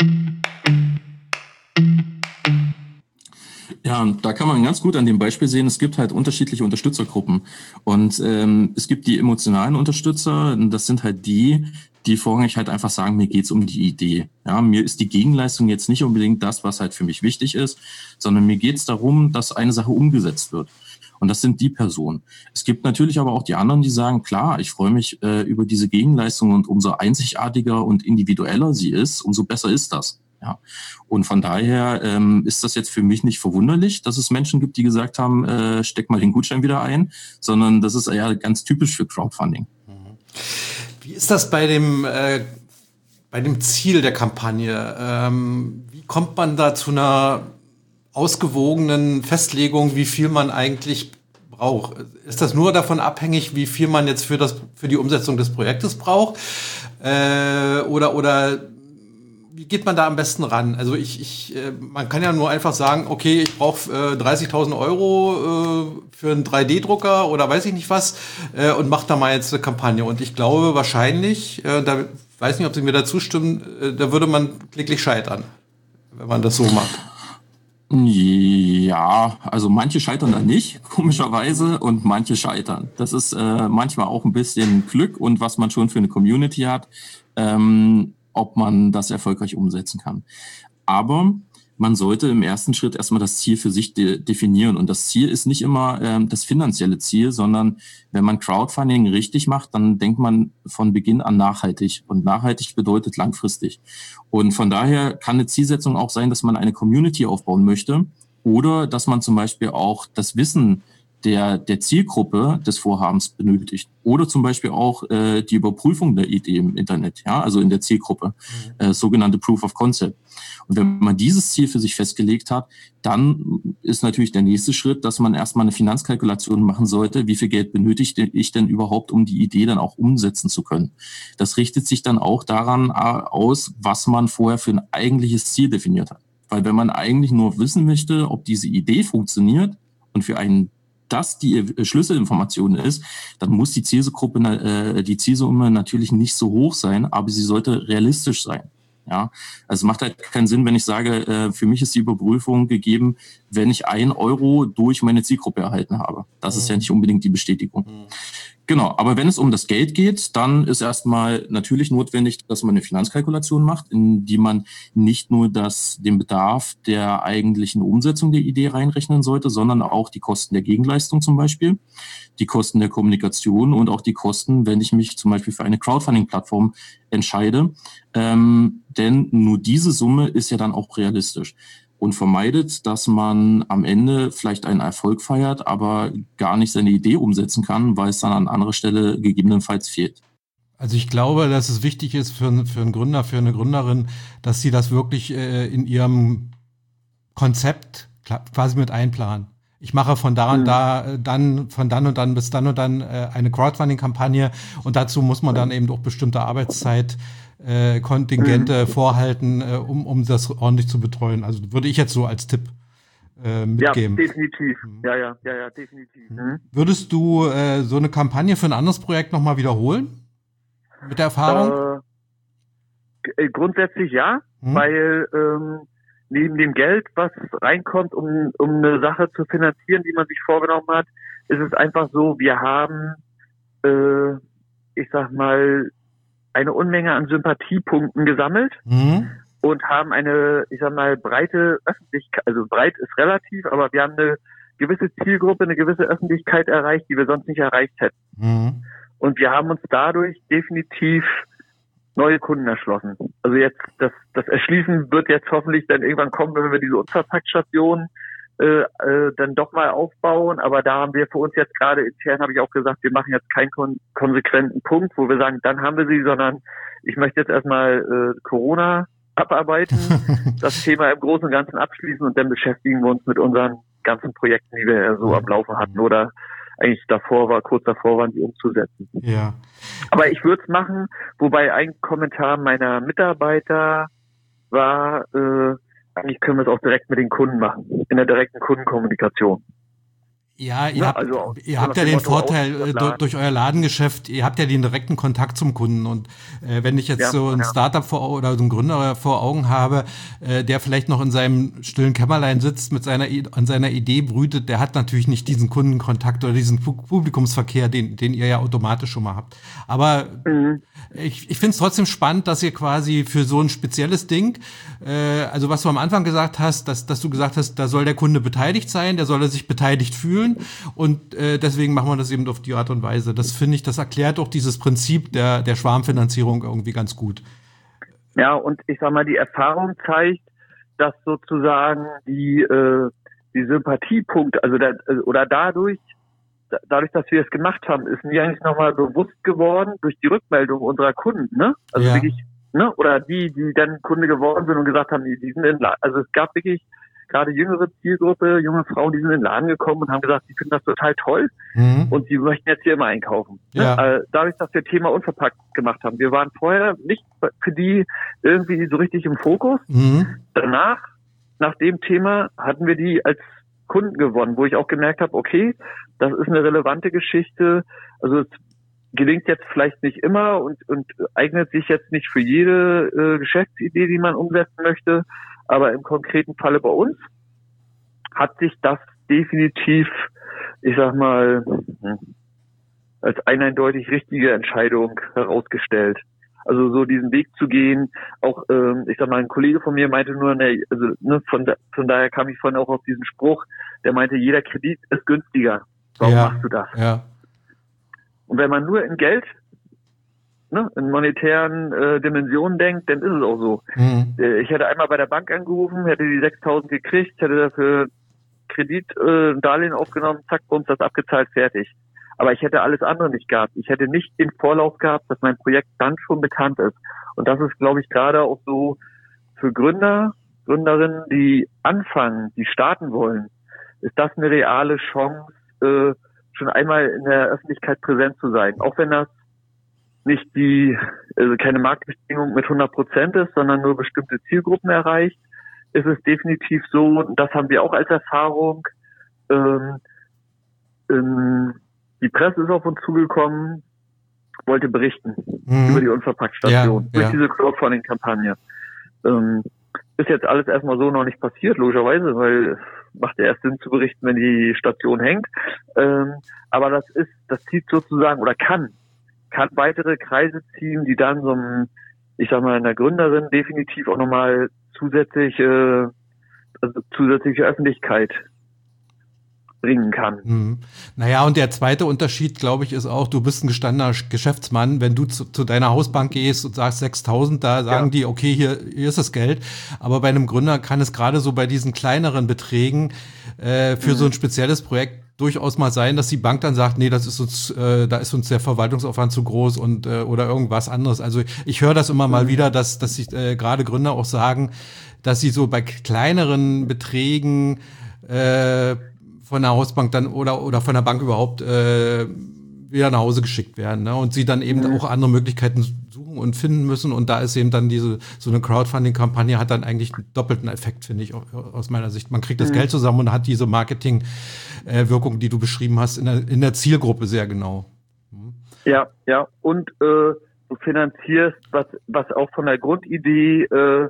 Ja, da kann man ganz gut an dem Beispiel sehen, es gibt halt unterschiedliche Unterstützergruppen und es gibt die emotionalen Unterstützer, das sind halt die vorrangig halt einfach sagen, mir geht's um die Idee. Ja, mir ist die Gegenleistung jetzt nicht unbedingt das, was halt für mich wichtig ist, sondern mir geht's darum, dass eine Sache umgesetzt wird. Und das sind die Personen. Es gibt natürlich aber auch die anderen, die sagen, klar, ich freue mich über diese Gegenleistung und umso einzigartiger und individueller sie ist, umso besser ist das. Ja. Und von daher ist das jetzt für mich nicht verwunderlich, dass es Menschen gibt, die gesagt haben, steck mal den Gutschein wieder ein, sondern das ist ja ganz typisch für Crowdfunding. Wie ist das bei dem Ziel der Kampagne? Wie kommt man da zu einer ausgewogenen Festlegung, wie viel man eigentlich braucht? Ist das nur davon abhängig, wie viel man jetzt für die Umsetzung des Projektes braucht? Oder wie geht man da am besten ran? Also man kann ja nur einfach sagen, okay, ich brauche 30.000 Euro für einen 3D-Drucker oder weiß ich nicht was und mache da mal jetzt eine Kampagne. Und ich glaube wahrscheinlich, da weiß nicht, ob Sie mir da zustimmen, da würde man kläglich scheitern, wenn man das so macht. Ja, Ja, also manche scheitern da nicht, komischerweise, und manche scheitern. Das ist manchmal auch ein bisschen Glück und was man schon für eine Community hat, ob man das erfolgreich umsetzen kann. Aber man sollte im ersten Schritt erstmal das Ziel für sich definieren. Und das Ziel ist nicht immer das finanzielle Ziel, sondern wenn man Crowdfunding richtig macht, dann denkt man von Beginn an nachhaltig. Und nachhaltig bedeutet langfristig. Und von daher kann eine Zielsetzung auch sein, dass man eine Community aufbauen möchte oder dass man zum Beispiel auch das Wissen der Zielgruppe des Vorhabens benötigt. Oder zum Beispiel auch die Überprüfung der Idee im Internet, ja, also in der Zielgruppe, sogenannte Proof of Concept. Und wenn man dieses Ziel für sich festgelegt hat, dann ist natürlich der nächste Schritt, dass man erstmal eine Finanzkalkulation machen sollte, wie viel Geld benötige ich denn überhaupt, um die Idee dann auch umsetzen zu können. Das richtet sich dann auch daran aus, was man vorher für ein eigentliches Ziel definiert hat. Weil wenn man eigentlich nur wissen möchte, ob diese Idee funktioniert und für einen das die Schlüsselinformation ist, dann muss die Zielgruppe, die Zielsumme natürlich nicht so hoch sein, aber sie sollte realistisch sein. Ja, also es macht halt keinen Sinn, wenn ich sage, für mich ist die Überprüfung gegeben, wenn ich 1 Euro durch meine Zielgruppe erhalten habe. Das ist ja nicht unbedingt die Bestätigung. Genau, aber wenn es um das Geld geht, dann ist erstmal natürlich notwendig, dass man eine Finanzkalkulation macht, in die man nicht nur den Bedarf der eigentlichen Umsetzung der Idee reinrechnen sollte, sondern auch die Kosten der Gegenleistung zum Beispiel, die Kosten der Kommunikation und auch die Kosten, wenn ich mich zum Beispiel für eine Crowdfunding-Plattform entscheide. Denn nur diese Summe ist ja dann auch realistisch und vermeidet, dass man am Ende vielleicht einen Erfolg feiert, aber gar nicht seine Idee umsetzen kann, weil es dann an anderer Stelle gegebenenfalls fehlt. Also ich glaube, dass es wichtig ist für einen Gründer, für eine Gründerin, dass sie das wirklich in ihrem Konzept quasi mit einplanen. Ich mache von da und da, von dann und dann bis dann und dann eine Crowdfunding-Kampagne und dazu muss man dann eben auch bestimmte Kontingente vorhalten, um das ordentlich zu betreuen. Also würde ich jetzt so als Tipp mitgeben. Ja, definitiv. Ja, definitiv. Würdest du so eine Kampagne für ein anderes Projekt nochmal wiederholen? Mit der Erfahrung? Grundsätzlich ja, weil neben dem Geld, was reinkommt, um eine Sache zu finanzieren, die man sich vorgenommen hat, ist es einfach so, wir haben, ich sag mal, eine Unmenge an Sympathiepunkten gesammelt und haben eine, ich sag mal, breite Öffentlichkeit, also breit ist relativ, aber wir haben eine gewisse Zielgruppe, eine gewisse Öffentlichkeit erreicht, die wir sonst nicht erreicht hätten. Und wir haben uns dadurch definitiv neue Kunden erschlossen. Also jetzt, das Erschließen wird jetzt hoffentlich dann irgendwann kommen, wenn wir diese Unverpackt-Station dann doch mal aufbauen, aber da haben wir für uns jetzt gerade intern, habe ich auch gesagt, wir machen jetzt keinen konsequenten Punkt, wo wir sagen, dann haben wir sie, sondern ich möchte jetzt erstmal Corona abarbeiten, das Thema im Großen und Ganzen abschließen und dann beschäftigen wir uns mit unseren ganzen Projekten, die wir ja so am Laufen hatten oder eigentlich kurz davor waren, die umzusetzen. Ja. Aber ich würde es machen, wobei ein Kommentar meiner Mitarbeiter war, eigentlich können wir es auch direkt mit den Kunden machen, in der direkten Kundenkommunikation. Ja, ihr habt ja den Vorteil durch euer Ladengeschäft, ihr habt ja den direkten Kontakt zum Kunden und wenn ich jetzt so ein Startup oder so einen Gründer vor Augen habe, der vielleicht noch in seinem stillen Kämmerlein sitzt, an seiner Idee brütet, der hat natürlich nicht diesen Kundenkontakt oder diesen Publikumsverkehr, den ihr ja automatisch schon mal habt. Aber ich finde es trotzdem spannend, dass ihr quasi für so ein spezielles Ding, also was du am Anfang gesagt hast, dass du gesagt hast, da soll der Kunde beteiligt sein, der soll sich beteiligt fühlen und deswegen machen wir das eben auf die Art und Weise. Das finde ich, das erklärt auch dieses Prinzip der Schwarmfinanzierung irgendwie ganz gut. Ja, und ich sag mal, die Erfahrung zeigt, dass sozusagen die Sympathiepunkte, dadurch, dass wir es gemacht haben, ist mir eigentlich nochmal bewusst geworden durch die Rückmeldung unserer Kunden, ne? Also wirklich, ne? Oder die dann Kunde geworden sind und gesagt haben, die sind also es gab wirklich gerade jüngere Zielgruppe, junge Frauen, die sind in den Laden gekommen und haben gesagt, sie finden das total toll und sie möchten jetzt hier immer einkaufen. Ja. Dadurch, dass wir Thema unverpackt gemacht haben. Wir waren vorher nicht für die irgendwie so richtig im Fokus. Danach, nach dem Thema, hatten wir die als Kunden gewonnen, wo ich auch gemerkt habe, okay, das ist eine relevante Geschichte. Also es gelingt jetzt vielleicht nicht immer und eignet sich jetzt nicht für jede Geschäftsidee, die man umsetzen möchte, aber im konkreten Falle bei uns hat sich das definitiv, ich sag mal, als eindeutig richtige Entscheidung herausgestellt. Also so diesen Weg zu gehen, auch, ich sag mal, ein Kollege von mir meinte nur, von daher kam ich vorhin auch auf diesen Spruch, der meinte, jeder Kredit ist günstiger. Warum machst du das? Ja. Und wenn man nur in Geld, in monetären Dimensionen denkt, dann ist es auch so. Mhm. Ich hätte einmal bei der Bank angerufen, hätte die 6.000 gekriegt, hätte dafür Kredit, Darlehen aufgenommen, zack, bums, das abgezahlt, fertig. Aber ich hätte alles andere nicht gehabt. Ich hätte nicht den Vorlauf gehabt, dass mein Projekt dann schon bekannt ist. Und das ist, glaube ich, gerade auch so für Gründer, Gründerinnen, die anfangen, die starten wollen, ist das eine reale Chance, schon einmal in der Öffentlichkeit präsent zu sein. Auch wenn das nicht keine Marktbestimmung mit 100% ist, sondern nur bestimmte Zielgruppen erreicht, ist es definitiv so, und das haben wir auch als Erfahrung, die Presse ist auf uns zugekommen, wollte berichten über die Unverpackt-Station, durch diese Crowdfunding-Kampagne. Ist jetzt alles erstmal so noch nicht passiert, logischerweise, weil macht ja erst Sinn zu berichten, wenn die Station hängt. Aber das zieht sozusagen oder kann weitere Kreise ziehen, die dann so einem, ich sag mal, einer Gründerin definitiv auch nochmal zusätzliche Öffentlichkeit bringen kann. Mhm. Naja, und der zweite Unterschied, glaube ich, ist auch, du bist ein gestandener Geschäftsmann. Wenn du zu deiner Hausbank gehst und sagst 6.000, da sagen die, okay, hier ist das Geld. Aber bei einem Gründer kann es gerade so bei diesen kleineren Beträgen für so ein spezielles Projekt durchaus mal sein, dass die Bank dann sagt, nee, das ist uns, da ist uns der Verwaltungsaufwand zu groß und oder irgendwas anderes. Also ich höre das immer mal wieder, dass sich gerade Gründer auch sagen, dass sie so bei kleineren Beträgen von der Hausbank dann oder von der Bank überhaupt wieder nach Hause geschickt werden, ne? Und sie dann eben auch andere Möglichkeiten suchen und finden müssen. Und da ist eben dann so eine Crowdfunding-Kampagne hat dann eigentlich einen doppelten Effekt, finde ich, aus meiner Sicht. Man kriegt das Geld zusammen und hat diese Marketing-Wirkung, die du beschrieben hast, in der Zielgruppe sehr genau. Ja. Und du finanzierst, was auch von der Grundidee,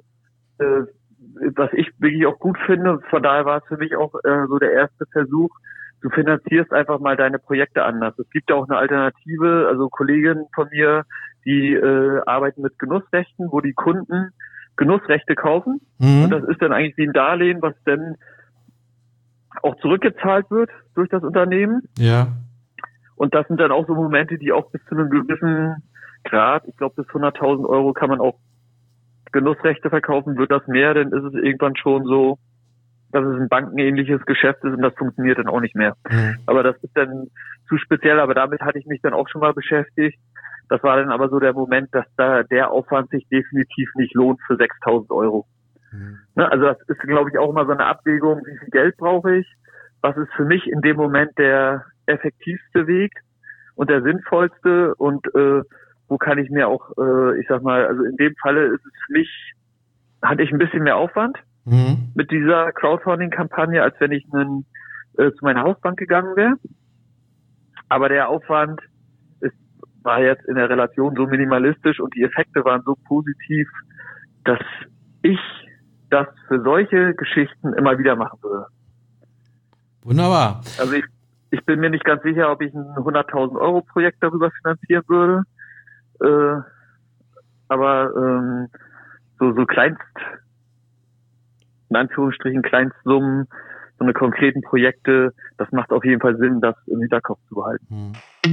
was ich wirklich auch gut finde, von daher war es für mich auch so der erste Versuch, du finanzierst einfach mal deine Projekte anders. Es gibt ja auch eine Alternative, also Kolleginnen von mir, die arbeiten mit Genussrechten, wo die Kunden Genussrechte kaufen. Und das ist dann eigentlich wie ein Darlehen, was dann auch zurückgezahlt wird durch das Unternehmen. Ja. Und das sind dann auch so Momente, die auch bis zu einem gewissen Grad, ich glaube bis 100.000 Euro kann man auch Genussrechte verkaufen. Wird das mehr, dann ist es irgendwann schon so, dass es ein bankenähnliches Geschäft ist und das funktioniert dann auch nicht mehr. Aber das ist dann zu speziell, aber damit hatte ich mich dann auch schon mal beschäftigt. Das war dann aber so der Moment, dass da der Aufwand sich definitiv nicht lohnt für 6.000 Euro. Ne, also das ist, glaube ich, auch immer so eine Abwägung, wie viel Geld brauche ich, was ist für mich in dem Moment der effektivste Weg und der sinnvollste und wo kann ich mir auch, ich sag mal, also in dem Falle ist es für mich, hatte ich ein bisschen mehr Aufwand mit dieser Crowdfunding-Kampagne, als wenn ich zu meiner Hausbank gegangen wäre. Aber der Aufwand war jetzt in der Relation so minimalistisch und die Effekte waren so positiv, dass ich das für solche Geschichten immer wieder machen würde. Wunderbar. Also ich bin mir nicht ganz sicher, ob ich ein 100.000 Euro Projekt darüber finanzieren würde. Aber so Kleinst, in Anführungsstrichen Kleinstsummen, so eine konkreten Projekte, das macht auf jeden Fall Sinn, das im Hinterkopf zu behalten.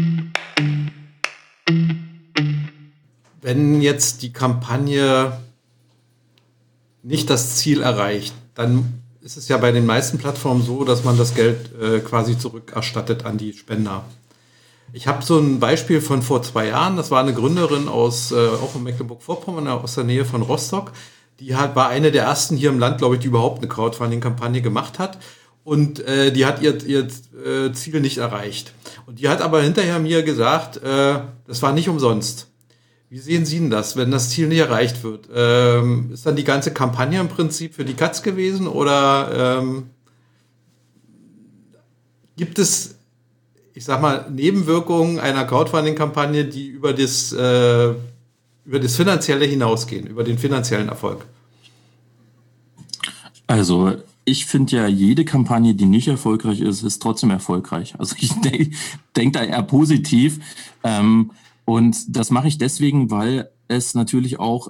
Wenn jetzt die Kampagne nicht das Ziel erreicht, dann ist es ja bei den meisten Plattformen so, dass man das Geld quasi zurückerstattet an die Spender. Ich habe so ein Beispiel von vor 2 Jahren, das war eine Gründerin aus auch in Mecklenburg-Vorpommern, aus der Nähe von Rostock. Die war eine der ersten hier im Land, glaube ich, die überhaupt eine Crowdfunding-Kampagne gemacht hat. Und die hat ihr Ziel nicht erreicht. Und die hat aber hinterher mir gesagt, das war nicht umsonst. Wie sehen Sie denn das, wenn das Ziel nicht erreicht wird? Ist dann die ganze Kampagne im Prinzip für die Katz gewesen oder gibt es, ich sag mal, Nebenwirkungen einer Crowdfunding-Kampagne, die über das Finanzielle hinausgehen, über den finanziellen Erfolg? Also ich finde ja, jede Kampagne, die nicht erfolgreich ist, ist trotzdem erfolgreich. Also ich denk da eher positiv. Und das mache ich deswegen, weil es natürlich auch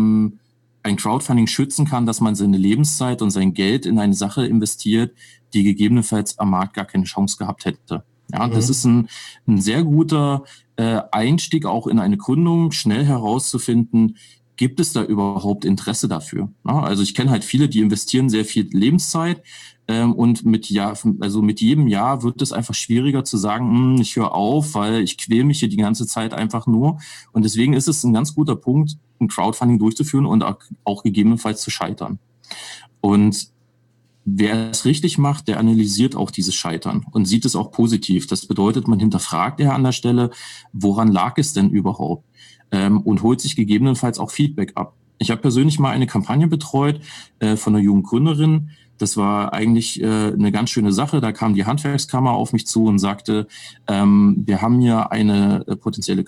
ein Crowdfunding schützen kann, dass man seine Lebenszeit und sein Geld in eine Sache investiert, die gegebenenfalls am Markt gar keine Chance gehabt hätte. Ja, das ist ein sehr guter Einstieg auch in eine Gründung, schnell herauszufinden, gibt es da überhaupt Interesse dafür? Ja, also ich kenne halt viele, die investieren sehr viel Lebenszeit und mit jedem Jahr wird es einfach schwieriger zu sagen, ich höre auf, weil ich quäle mich hier die ganze Zeit einfach nur. Und deswegen ist es ein ganz guter Punkt, ein Crowdfunding durchzuführen und auch gegebenenfalls zu scheitern. Und wer es richtig macht, der analysiert auch dieses Scheitern und sieht es auch positiv. Das bedeutet, man hinterfragt ja an der Stelle, woran lag es denn überhaupt? Und holt sich gegebenenfalls auch Feedback ab. Ich habe persönlich mal eine Kampagne betreut von einer jungen Gründerin. Das war eigentlich eine ganz schöne Sache. Da kam die Handwerkskammer auf mich zu und sagte, wir haben hier eine potenzielle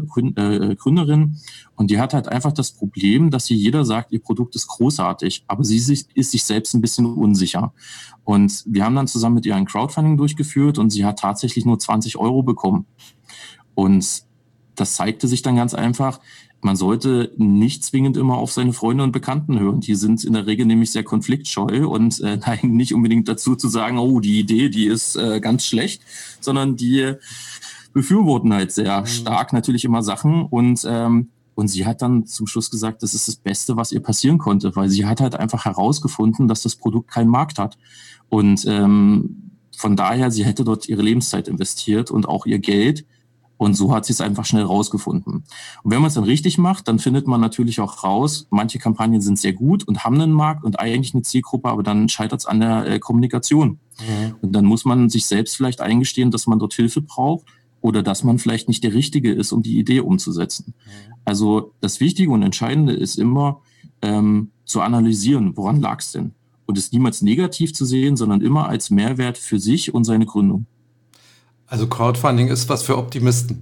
Gründerin und die hat halt einfach das Problem, dass jeder sagt, ihr Produkt ist großartig, aber sie ist sich selbst ein bisschen unsicher. Und wir haben dann zusammen mit ihr ein Crowdfunding durchgeführt und sie hat tatsächlich nur 20 € bekommen. Und das zeigte sich dann ganz einfach, man sollte nicht zwingend immer auf seine Freunde und Bekannten hören. Die sind in der Regel nämlich sehr konfliktscheu und neigen nicht unbedingt dazu zu sagen, oh, die Idee, die ist ganz schlecht, sondern die befürworten halt sehr stark natürlich immer Sachen und sie hat dann zum Schluss gesagt, das ist das Beste, was ihr passieren konnte, weil sie hat halt einfach herausgefunden, dass das Produkt keinen Markt hat. Und von daher, sie hätte dort ihre Lebenszeit investiert und auch ihr Geld. Und so hat sie es einfach schnell rausgefunden. Und wenn man es dann richtig macht, dann findet man natürlich auch raus, manche Kampagnen sind sehr gut und haben einen Markt und eigentlich eine Zielgruppe, aber dann scheitert es an der Kommunikation. Und dann muss man sich selbst vielleicht eingestehen, dass man dort Hilfe braucht oder dass man vielleicht nicht der Richtige ist, um die Idee umzusetzen. Also das Wichtige und Entscheidende ist immer zu analysieren, woran lag es denn? Und es niemals negativ zu sehen, sondern immer als Mehrwert für sich und seine Gründung. Also Crowdfunding ist was für Optimisten.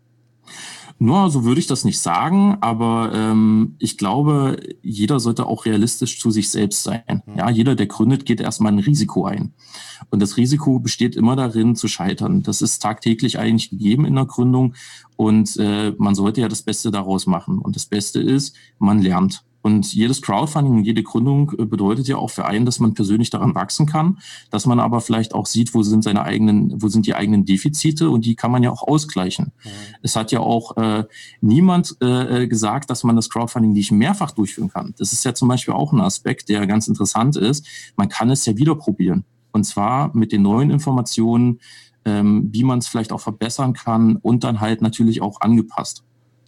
Nur so würde ich das nicht sagen, aber ich glaube, jeder sollte auch realistisch zu sich selbst sein. Ja, jeder, der gründet, geht erstmal ein Risiko ein. Und das Risiko besteht immer darin, zu scheitern. Das ist tagtäglich eigentlich gegeben in der Gründung und man sollte ja das Beste daraus machen. Und das Beste ist, man lernt. Und jedes Crowdfunding und jede Gründung bedeutet ja auch für einen, dass man persönlich daran wachsen kann, dass man aber vielleicht auch sieht, wo sind die eigenen Defizite und die kann man ja auch ausgleichen. Es hat ja auch niemand gesagt, dass man das Crowdfunding nicht mehrfach durchführen kann. Das ist ja zum Beispiel auch ein Aspekt, der ganz interessant ist. Man kann es ja wieder probieren. Und zwar mit den neuen Informationen, wie man es vielleicht auch verbessern kann und dann halt natürlich auch angepasst.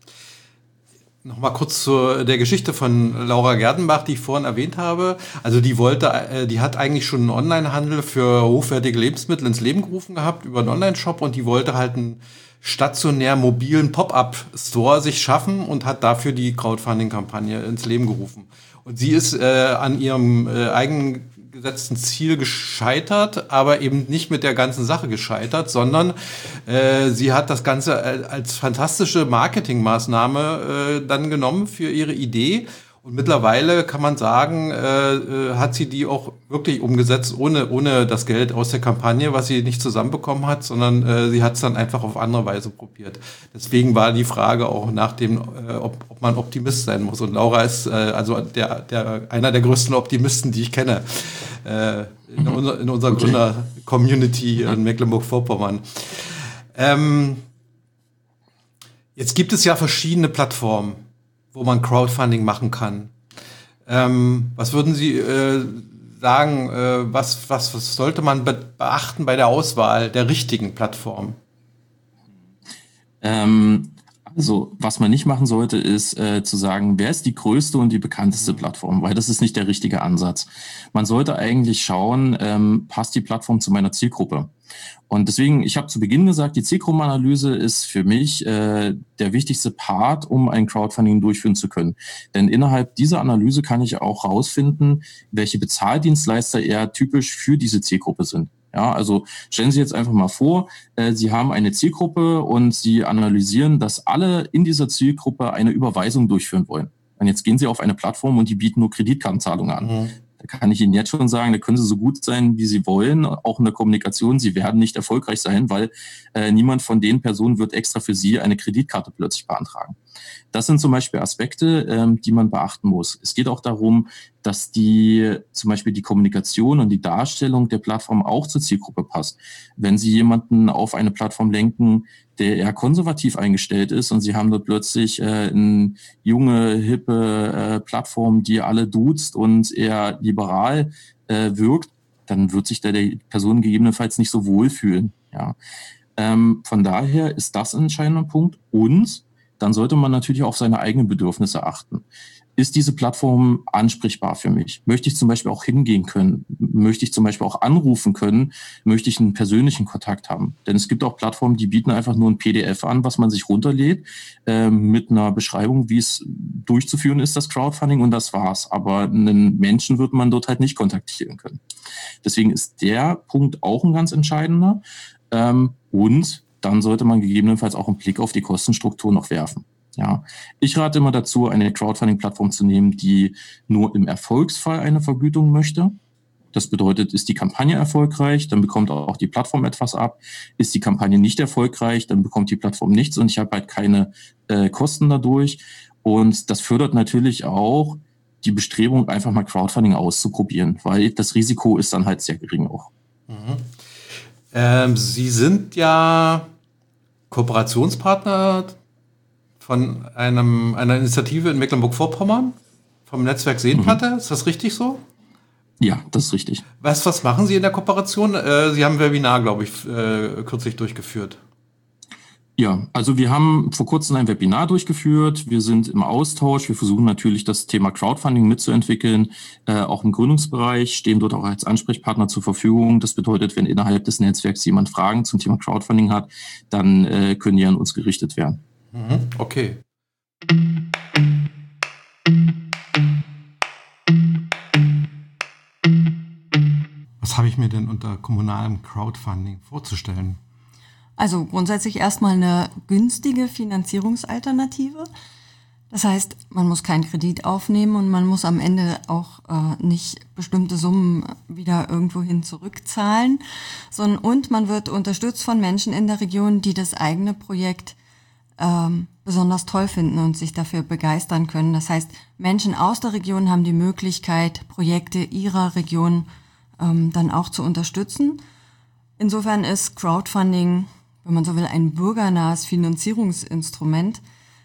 Nochmal kurz zu der Geschichte von Laura Gerdenbach, die ich vorhin erwähnt habe. Also die hat eigentlich schon einen Onlinehandel für hochwertige Lebensmittel ins Leben gerufen gehabt über einen Online-Shop und die wollte halt einen stationär mobilen Pop-up-Store sich schaffen und hat dafür die Crowdfunding-Kampagne ins Leben gerufen. Und sie ist an ihrem eigenen gesetzten Ziel gescheitert, aber eben nicht mit der ganzen Sache gescheitert, sondern sie hat das Ganze als fantastische Marketingmaßnahme dann genommen für ihre Idee. Und mittlerweile kann man sagen, hat sie die auch wirklich umgesetzt, ohne das Geld aus der Kampagne, was sie nicht zusammenbekommen hat, sondern sie hat es dann einfach auf andere Weise probiert. Deswegen war die Frage auch nach dem, ob man Optimist sein muss. Und Laura ist also einer der größten Optimisten, die ich kenne in unserer Gründer-Community in Mecklenburg-Vorpommern. Jetzt gibt es ja verschiedene Plattformen, wo man Crowdfunding machen kann. Was würden Sie sagen, was sollte man beachten bei der Auswahl der richtigen Plattform? Also, was man nicht machen sollte, ist zu sagen, wer ist die größte und die bekannteste Plattform, weil das ist nicht der richtige Ansatz. Man sollte eigentlich schauen, passt die Plattform zu meiner Zielgruppe? Und deswegen, ich habe zu Beginn gesagt, die Zielgruppenanalyse ist für mich der wichtigste Part, um ein Crowdfunding durchführen zu können. Denn innerhalb dieser Analyse kann ich auch herausfinden, welche Bezahldienstleister eher typisch für diese Zielgruppe sind. Ja, also stellen Sie jetzt einfach mal vor, Sie haben eine Zielgruppe und Sie analysieren, dass alle in dieser Zielgruppe eine Überweisung durchführen wollen. Und jetzt gehen Sie auf eine Plattform und die bieten nur Kreditkartenzahlungen an. Da kann ich Ihnen jetzt schon sagen, da können Sie so gut sein, wie Sie wollen, auch in der Kommunikation. Sie werden nicht erfolgreich sein, weil niemand von den Personen wird extra für Sie eine Kreditkarte plötzlich beantragen. Das sind zum Beispiel Aspekte, die man beachten muss. Es geht auch darum, dass zum Beispiel die Kommunikation und die Darstellung der Plattform auch zur Zielgruppe passt. Wenn Sie jemanden auf eine Plattform lenken, der eher konservativ eingestellt ist und Sie haben dort plötzlich eine junge, hippe Plattform, die alle duzt und eher liberal wirkt, dann wird sich da die Person gegebenenfalls nicht so wohlfühlen. Ja. Von daher ist das ein entscheidender Punkt. Und dann sollte man natürlich auch auf seine eigenen Bedürfnisse achten. Ist diese Plattform ansprechbar für mich? Möchte ich zum Beispiel auch hingehen können? Möchte ich zum Beispiel auch anrufen können? Möchte ich einen persönlichen Kontakt haben? Denn es gibt auch Plattformen, die bieten einfach nur ein PDF an, was man sich runterlädt, mit einer Beschreibung, wie es durchzuführen ist, das Crowdfunding, und das war's. Aber einen Menschen wird man dort halt nicht kontaktieren können. Deswegen ist der Punkt auch ein ganz entscheidender. Und dann sollte man gegebenenfalls auch einen Blick auf die Kostenstruktur noch werfen. Ja, ich rate immer dazu, eine Crowdfunding-Plattform zu nehmen, die nur im Erfolgsfall eine Vergütung möchte. Das bedeutet, ist die Kampagne erfolgreich, dann bekommt auch die Plattform etwas ab. Ist die Kampagne nicht erfolgreich, dann bekommt die Plattform nichts und ich habe halt keine Kosten dadurch. Und das fördert natürlich auch die Bestrebung, einfach mal Crowdfunding auszuprobieren, weil das Risiko ist dann halt sehr gering auch. Sie sind ja Kooperationspartner von einer Initiative in Mecklenburg-Vorpommern, vom Netzwerk Seenplatte. Ist das richtig so? Ja, das ist richtig. Was machen Sie in der Kooperation? Sie haben ein Webinar, glaube ich, kürzlich durchgeführt. Ja, also wir haben vor kurzem ein Webinar durchgeführt. Wir sind im Austausch. Wir versuchen natürlich, das Thema Crowdfunding mitzuentwickeln. Auch im Gründungsbereich stehen dort auch als Ansprechpartner zur Verfügung. Das bedeutet, wenn innerhalb des Netzwerks jemand Fragen zum Thema Crowdfunding hat, dann können die an uns gerichtet werden. Okay. Was habe ich mir denn unter kommunalem Crowdfunding vorzustellen? Also grundsätzlich erstmal eine günstige Finanzierungsalternative. Das heißt, man muss keinen Kredit aufnehmen und man muss am Ende auch nicht bestimmte Summen wieder irgendwohin zurückzahlen, und man wird unterstützt von Menschen in der Region, die das eigene Projekt besonders toll finden und sich dafür begeistern können. Das heißt, Menschen aus der Region haben die Möglichkeit, Projekte ihrer Region dann auch zu unterstützen. Insofern ist Crowdfunding, wenn man so will, ein bürgernahes Finanzierungsinstrument.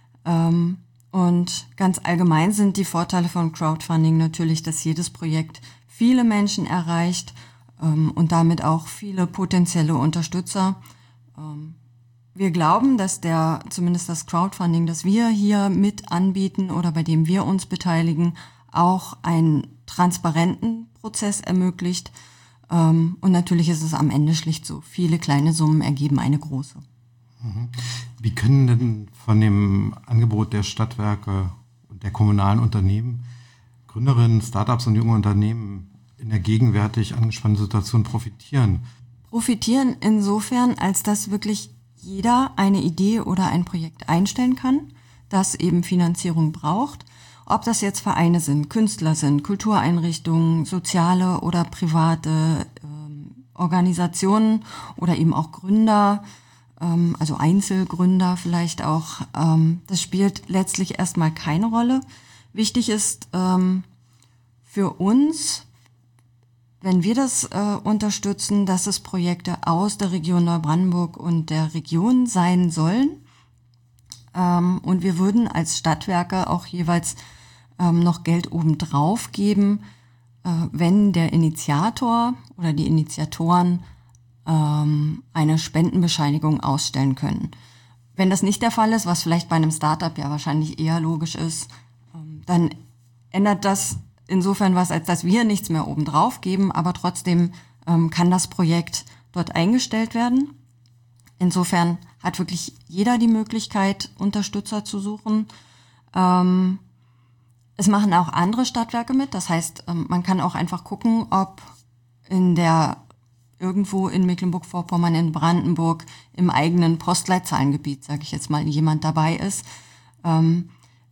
Und ganz allgemein sind die Vorteile von Crowdfunding natürlich, dass jedes Projekt viele Menschen erreicht und damit auch viele potenzielle Unterstützer. Wir glauben, dass zumindest das Crowdfunding, das wir hier mit anbieten oder bei dem wir uns beteiligen, auch einen transparenten Prozess ermöglicht. Und natürlich ist es am Ende schlicht so, viele kleine Summen ergeben eine große. Wie können denn von dem Angebot der Stadtwerke und der kommunalen Unternehmen Gründerinnen, Startups und junge Unternehmen in der gegenwärtig angespannten Situation profitieren? Profitieren insofern, als dass wirklich jeder eine Idee oder ein Projekt einstellen kann, das eben Finanzierung braucht. Ob das jetzt Vereine sind, Künstler sind, Kultureinrichtungen, soziale oder private Organisationen oder eben auch Gründer, also Einzelgründer vielleicht auch. Das spielt letztlich erstmal keine Rolle. Wichtig ist für uns, wenn wir das unterstützen, dass es Projekte aus der Region Neubrandenburg und der Region sein sollen. Und wir würden als Stadtwerke auch jeweils noch Geld obendrauf geben, wenn der Initiator oder die Initiatoren eine Spendenbescheinigung ausstellen können. Wenn das nicht der Fall ist, was vielleicht bei einem Startup ja wahrscheinlich eher logisch ist, dann ändert das insofern was, als dass wir nichts mehr obendrauf geben, aber trotzdem kann das Projekt dort eingestellt werden. Insofern hat wirklich jeder die Möglichkeit, Unterstützer zu suchen. Es machen auch andere Stadtwerke mit. Das heißt, man kann auch einfach gucken, ob irgendwo in Mecklenburg-Vorpommern, in Brandenburg, im eigenen Postleitzahlengebiet, sage ich jetzt mal, jemand dabei ist.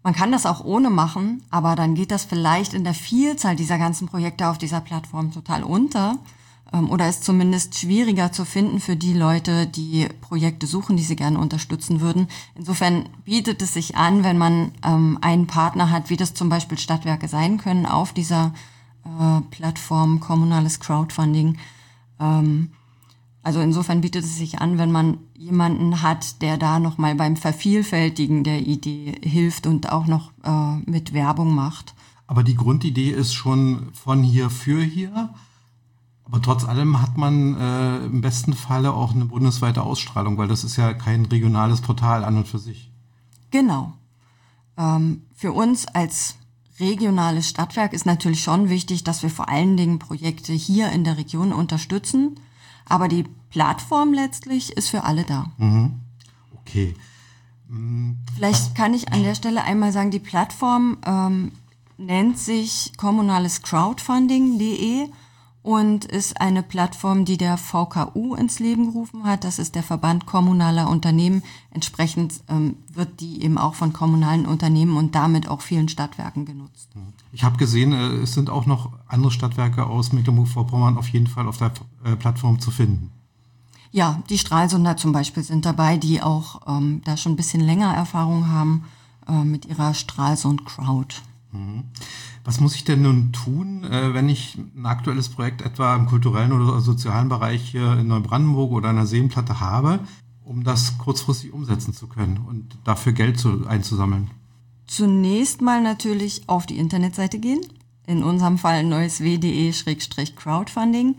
Man kann das auch ohne machen, aber dann geht das vielleicht in der Vielzahl dieser ganzen Projekte auf dieser Plattform total unter oder ist zumindest schwieriger zu finden für die Leute, die Projekte suchen, die sie gerne unterstützen würden. Insofern bietet es sich an, wenn man einen Partner hat, wie das zum Beispiel Stadtwerke sein können, auf dieser Plattform kommunales Crowdfunding. Also insofern bietet es sich an, wenn man jemanden hat, der da nochmal beim Vervielfältigen der Idee hilft und auch noch mit Werbung macht. Aber die Grundidee ist schon von hier für hier. Aber trotz allem hat man im besten Falle auch eine bundesweite Ausstrahlung, weil das ist ja kein regionales Portal an und für sich. Genau. Für uns als regionales Stadtwerk ist natürlich schon wichtig, dass wir vor allen Dingen Projekte hier in der Region unterstützen. Aber die Plattform letztlich ist für alle da. Okay. Vielleicht kann ich an der Stelle einmal sagen, die Plattform nennt sich kommunalescrowdfunding.de und ist eine Plattform, die der VKU ins Leben gerufen hat. Das ist der Verband kommunaler Unternehmen. Entsprechend wird die eben auch von kommunalen Unternehmen und damit auch vielen Stadtwerken genutzt. Ich habe gesehen, es sind auch noch andere Stadtwerke aus Mecklenburg-Vorpommern auf jeden Fall auf der Plattform zu finden. Ja, die Stralsunder zum Beispiel sind dabei, die auch da schon ein bisschen länger Erfahrung haben mit ihrer Stralsund Crowd. Was muss ich denn nun tun, wenn ich ein aktuelles Projekt etwa im kulturellen oder sozialen Bereich hier in Neubrandenburg oder an der Seenplatte habe, um das kurzfristig umsetzen zu können und dafür Geld einzusammeln? Zunächst mal natürlich auf die Internetseite gehen. In unserem Fall neuesw.de/crowdfunding.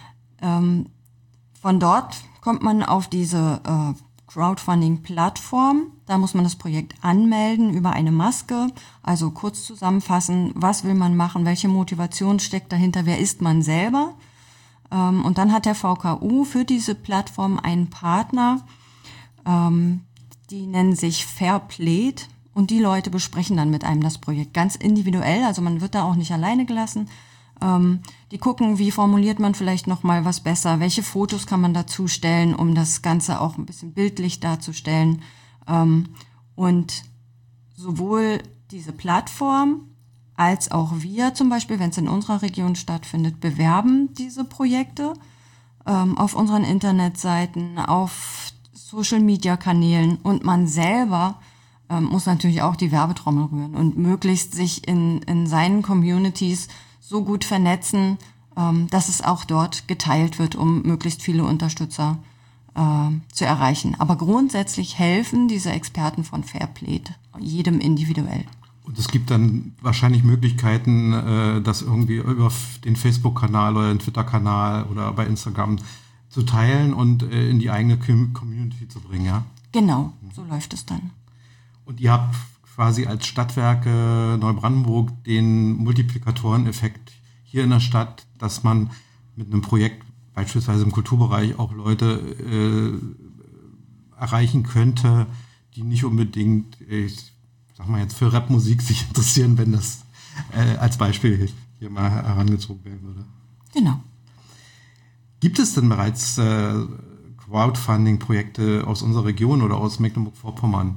Von dort kommt man auf diese Crowdfunding-Plattform. Da muss man das Projekt anmelden über eine Maske. Also kurz zusammenfassen, was will man machen, welche Motivation steckt dahinter, wer ist man selber. Und dann hat der VKU für diese Plattform einen Partner, die nennen sich Fairplayed. Und die Leute besprechen dann mit einem das Projekt ganz individuell. Also man wird da auch nicht alleine gelassen. Die gucken, wie formuliert man vielleicht noch mal was besser, welche Fotos kann man dazu stellen, um das Ganze auch ein bisschen bildlich darzustellen. Und sowohl diese Plattform als auch wir zum Beispiel, wenn es in unserer Region stattfindet, bewerben diese Projekte auf unseren Internetseiten, auf Social-Media-Kanälen und man selber muss natürlich auch die Werbetrommel rühren und möglichst sich in seinen Communities so gut vernetzen, dass es auch dort geteilt wird, um möglichst viele Unterstützer zu erreichen. Aber grundsätzlich helfen diese Experten von Fairplayed jedem individuell. Und es gibt dann wahrscheinlich Möglichkeiten, das irgendwie über den Facebook-Kanal oder den Twitter-Kanal oder bei Instagram zu teilen und in die eigene Community zu bringen, ja? Genau, so läuft es dann. Und ihr habt quasi als Stadtwerke Neubrandenburg den Multiplikatoreneffekt hier in der Stadt, dass man mit einem Projekt beispielsweise im Kulturbereich auch Leute erreichen könnte, die nicht unbedingt, ich sag mal jetzt, für Rapmusik sich interessieren, wenn das als Beispiel hier mal herangezogen werden würde. Genau. Gibt es denn bereits Crowdfunding-Projekte aus unserer Region oder aus Mecklenburg-Vorpommern?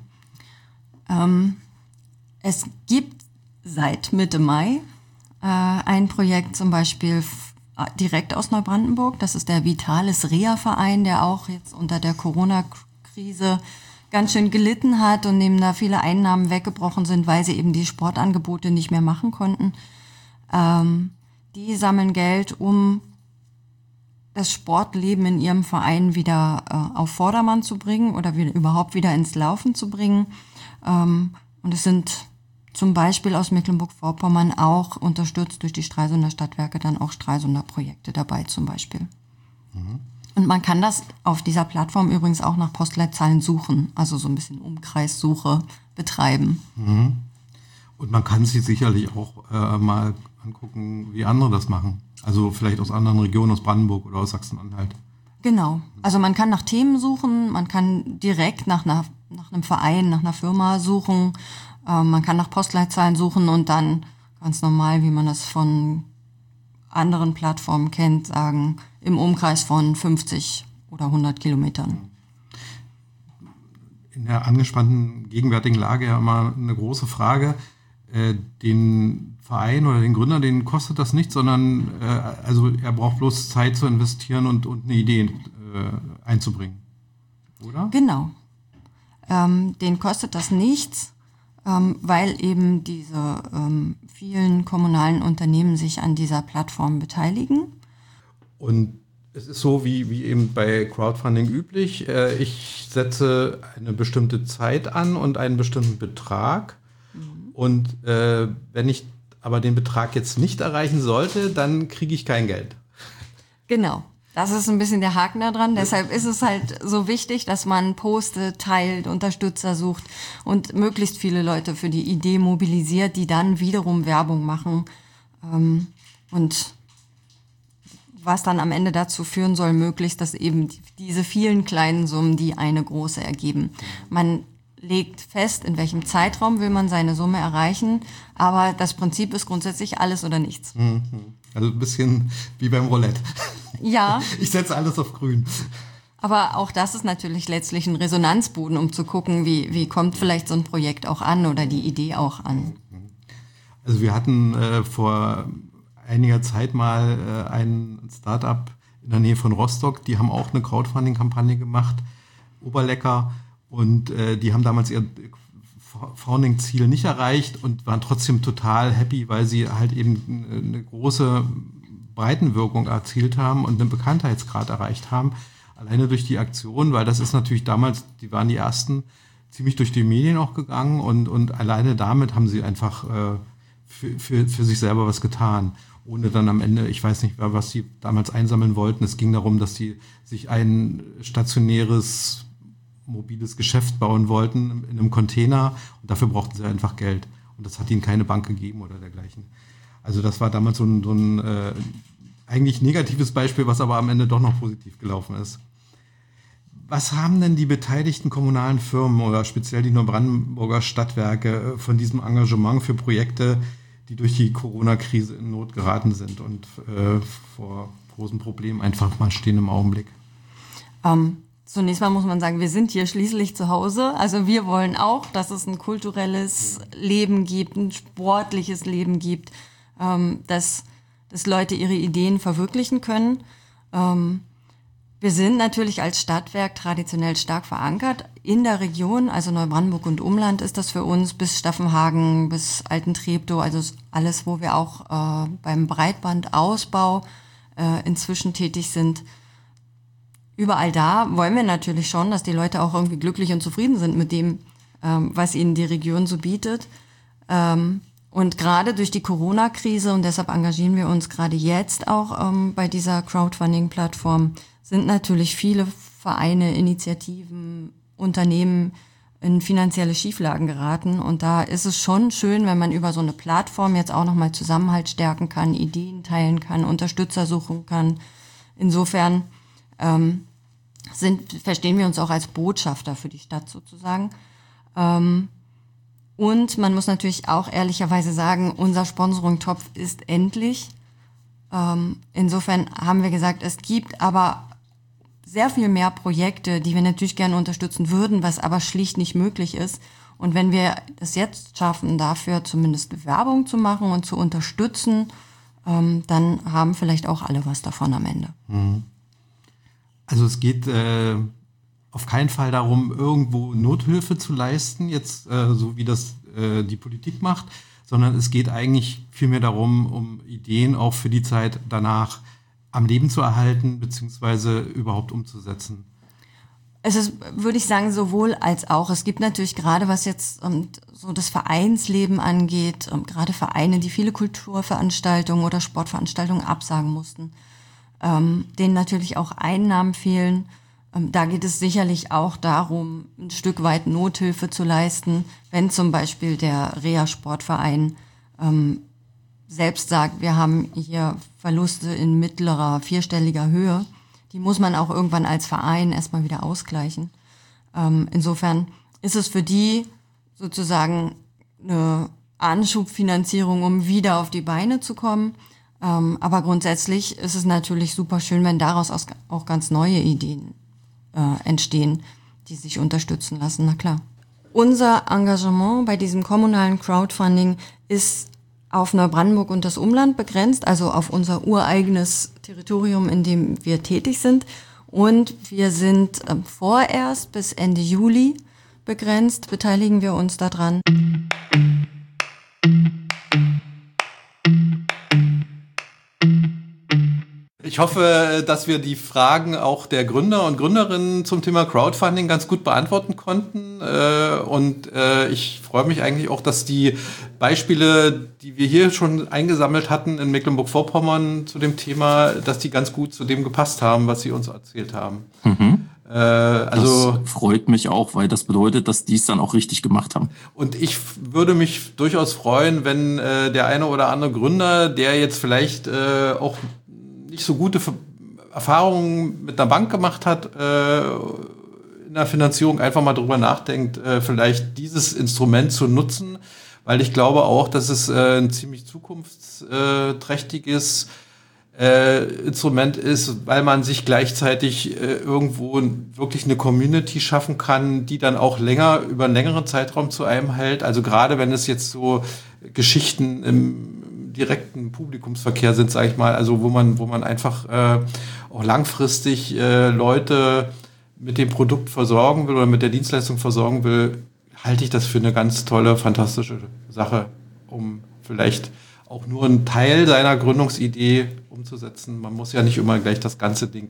Es gibt seit Mitte Mai ein Projekt zum Beispiel direkt aus Neubrandenburg. Das ist der Vitalis Reha-Verein, der auch jetzt unter der Corona-Krise ganz schön gelitten hat und dem da viele Einnahmen weggebrochen sind, weil sie eben die Sportangebote nicht mehr machen konnten. Die sammeln Geld, um das Sportleben in ihrem Verein wieder auf Vordermann zu bringen oder überhaupt wieder ins Laufen zu bringen. Und es sind zum Beispiel aus Mecklenburg-Vorpommern auch unterstützt durch die Stralsunder Stadtwerke dann auch Stralsunder Projekte dabei zum Beispiel. Und man kann das auf dieser Plattform übrigens auch nach Postleitzahlen suchen, also so ein bisschen Umkreissuche betreiben. Und man kann sich sicherlich auch mal angucken, wie andere das machen. Also vielleicht aus anderen Regionen, aus Brandenburg oder aus Sachsen-Anhalt. Genau. Also man kann nach Themen suchen, man kann direkt nach einem Verein, nach einer Firma suchen, man kann nach Postleitzahlen suchen und dann ganz normal, wie man das von anderen Plattformen kennt, sagen, im Umkreis von 50 oder 100 Kilometern. in der angespannten gegenwärtigen Lage ja immer eine große Frage. Den Verein oder den Gründer, den kostet das nichts, sondern also er braucht bloß Zeit zu investieren und eine Idee einzubringen, oder? Genau. Den kostet das nichts, weil eben diese vielen kommunalen Unternehmen sich an dieser Plattform beteiligen. Und es ist so wie eben bei Crowdfunding üblich. Ich setze eine bestimmte Zeit an und einen bestimmten Betrag. Und wenn ich aber den Betrag jetzt nicht erreichen sollte, dann kriege ich kein Geld. Genau. Das ist ein bisschen der Haken da dran. Deshalb ist es halt so wichtig, dass man postet, teilt, Unterstützer sucht und möglichst viele Leute für die Idee mobilisiert, die dann wiederum Werbung machen. Und was dann am Ende dazu führen soll, möglichst, dass eben diese vielen kleinen Summen, die eine große ergeben. Man legt fest, in welchem Zeitraum will man seine Summe erreichen, aber das Prinzip ist grundsätzlich alles oder nichts. Also ein bisschen wie beim Roulette. Ja. Ich setze alles auf grün. Aber auch das ist natürlich letztlich ein Resonanzboden, um zu gucken, wie kommt vielleicht so ein Projekt auch an oder die Idee auch an. Also wir hatten vor einiger Zeit mal ein Startup in der Nähe von Rostock, die haben auch eine Crowdfunding-Kampagne gemacht, Oberlecker, und die haben damals ihr Founding-Ziel nicht erreicht und waren trotzdem total happy, weil sie halt eben eine große Breitenwirkung erzielt haben und einen Bekanntheitsgrad erreicht haben, alleine durch die Aktion, weil das ist natürlich damals, die waren die ersten, ziemlich durch die Medien auch gegangen und alleine damit haben sie einfach für sich selber was getan, ohne dann am Ende, ich weiß nicht, was sie damals einsammeln wollten. Es ging darum, dass sie sich ein stationäres mobiles Geschäft bauen wollten in einem Container und dafür brauchten sie einfach Geld. Und das hat ihnen keine Bank gegeben oder dergleichen. Also das war damals so ein eigentlich negatives Beispiel, was aber am Ende doch noch positiv gelaufen ist. Was haben denn die beteiligten kommunalen Firmen oder speziell die Neubrandenburger Stadtwerke von diesem Engagement für Projekte, die durch die Corona-Krise in Not geraten sind und vor großen Problemen einfach mal stehen im Augenblick? Zunächst mal muss man sagen, wir sind hier schließlich zu Hause. Also wir wollen auch, dass es ein kulturelles Leben gibt, ein sportliches Leben gibt, dass Leute ihre Ideen verwirklichen können. Wir sind natürlich als Stadtwerk traditionell stark verankert in der Region, also Neubrandenburg und Umland ist das für uns, bis Staffenhagen, bis Altentreptow, also alles, wo wir auch beim Breitbandausbau inzwischen tätig sind. Überall da wollen wir natürlich schon, dass die Leute auch irgendwie glücklich und zufrieden sind mit dem, was ihnen die Region so bietet. Und gerade durch die Corona-Krise, und deshalb engagieren wir uns gerade jetzt auch bei dieser Crowdfunding-Plattform, sind natürlich viele Vereine, Initiativen, Unternehmen in finanzielle Schieflagen geraten. Und da ist es schon schön, wenn man über so eine Plattform jetzt auch nochmal Zusammenhalt stärken kann, Ideen teilen kann, Unterstützer suchen kann. Insofern verstehen wir uns auch als Botschafter für die Stadt sozusagen. Und man muss natürlich auch ehrlicherweise sagen, unser Sponsoring-Topf ist endlich. Insofern haben wir gesagt, es gibt aber sehr viel mehr Projekte, die wir natürlich gerne unterstützen würden, was aber schlicht nicht möglich ist. Und wenn wir es jetzt schaffen, dafür zumindest Werbung zu machen und zu unterstützen, dann haben vielleicht auch alle was davon am Ende. Also es geht auf keinen Fall darum, irgendwo Nothilfe zu leisten, jetzt so wie das die Politik macht, sondern es geht eigentlich vielmehr darum, um Ideen auch für die Zeit danach am Leben zu erhalten, beziehungsweise überhaupt umzusetzen. Es ist, würde ich sagen, sowohl als auch. Es gibt natürlich gerade, was jetzt so das Vereinsleben angeht, gerade Vereine, die viele Kulturveranstaltungen oder Sportveranstaltungen absagen mussten, denen natürlich auch Einnahmen fehlen. Da geht es sicherlich auch darum, ein Stück weit Nothilfe zu leisten, wenn zum Beispiel der Reha-Sportverein selbst sagt, wir haben hier Verluste in mittlerer, vierstelliger Höhe. Die muss man auch irgendwann als Verein erstmal wieder ausgleichen. Insofern ist es für die sozusagen eine Anschubfinanzierung, um wieder auf die Beine zu kommen. Aber grundsätzlich ist es natürlich super schön, wenn daraus auch ganz neue Ideen entstehen. die sich unterstützen lassen, na klar. Unser Engagement bei diesem kommunalen Crowdfunding ist auf Neubrandenburg und das Umland begrenzt, also auf unser ureigenes Territorium, in dem wir tätig sind. Und wir sind vorerst bis Ende Juli begrenzt, beteiligen wir uns daran. Ich hoffe, dass wir die Fragen auch der Gründer und Gründerinnen zum Thema Crowdfunding ganz gut beantworten konnten. Und ich freue mich eigentlich auch, dass die Beispiele, die wir hier schon eingesammelt hatten in Mecklenburg-Vorpommern zu dem Thema, dass die ganz gut zu dem gepasst haben, was Sie uns erzählt haben. Mhm. Das freut mich auch, weil das bedeutet, dass die es dann auch richtig gemacht haben. Und ich würde mich durchaus freuen, wenn der eine oder andere Gründer, der jetzt vielleicht auch nicht so gute Erfahrungen mit einer Bank gemacht hat, in der Finanzierung einfach mal drüber nachdenkt, vielleicht dieses Instrument zu nutzen, weil ich glaube auch, dass es ein ziemlich zukunftsträchtiges Instrument ist, weil man sich gleichzeitig irgendwo wirklich eine Community schaffen kann, die dann auch über einen längeren Zeitraum zu einem hält. Also gerade wenn es jetzt so Geschichten im direkten Publikumsverkehr sind, sage ich mal, also wo man einfach auch langfristig Leute mit dem Produkt versorgen will oder mit der Dienstleistung versorgen will, halte ich das für eine ganz tolle, fantastische Sache, um vielleicht auch nur einen Teil seiner Gründungsidee umzusetzen. Man muss ja nicht immer gleich das ganze Ding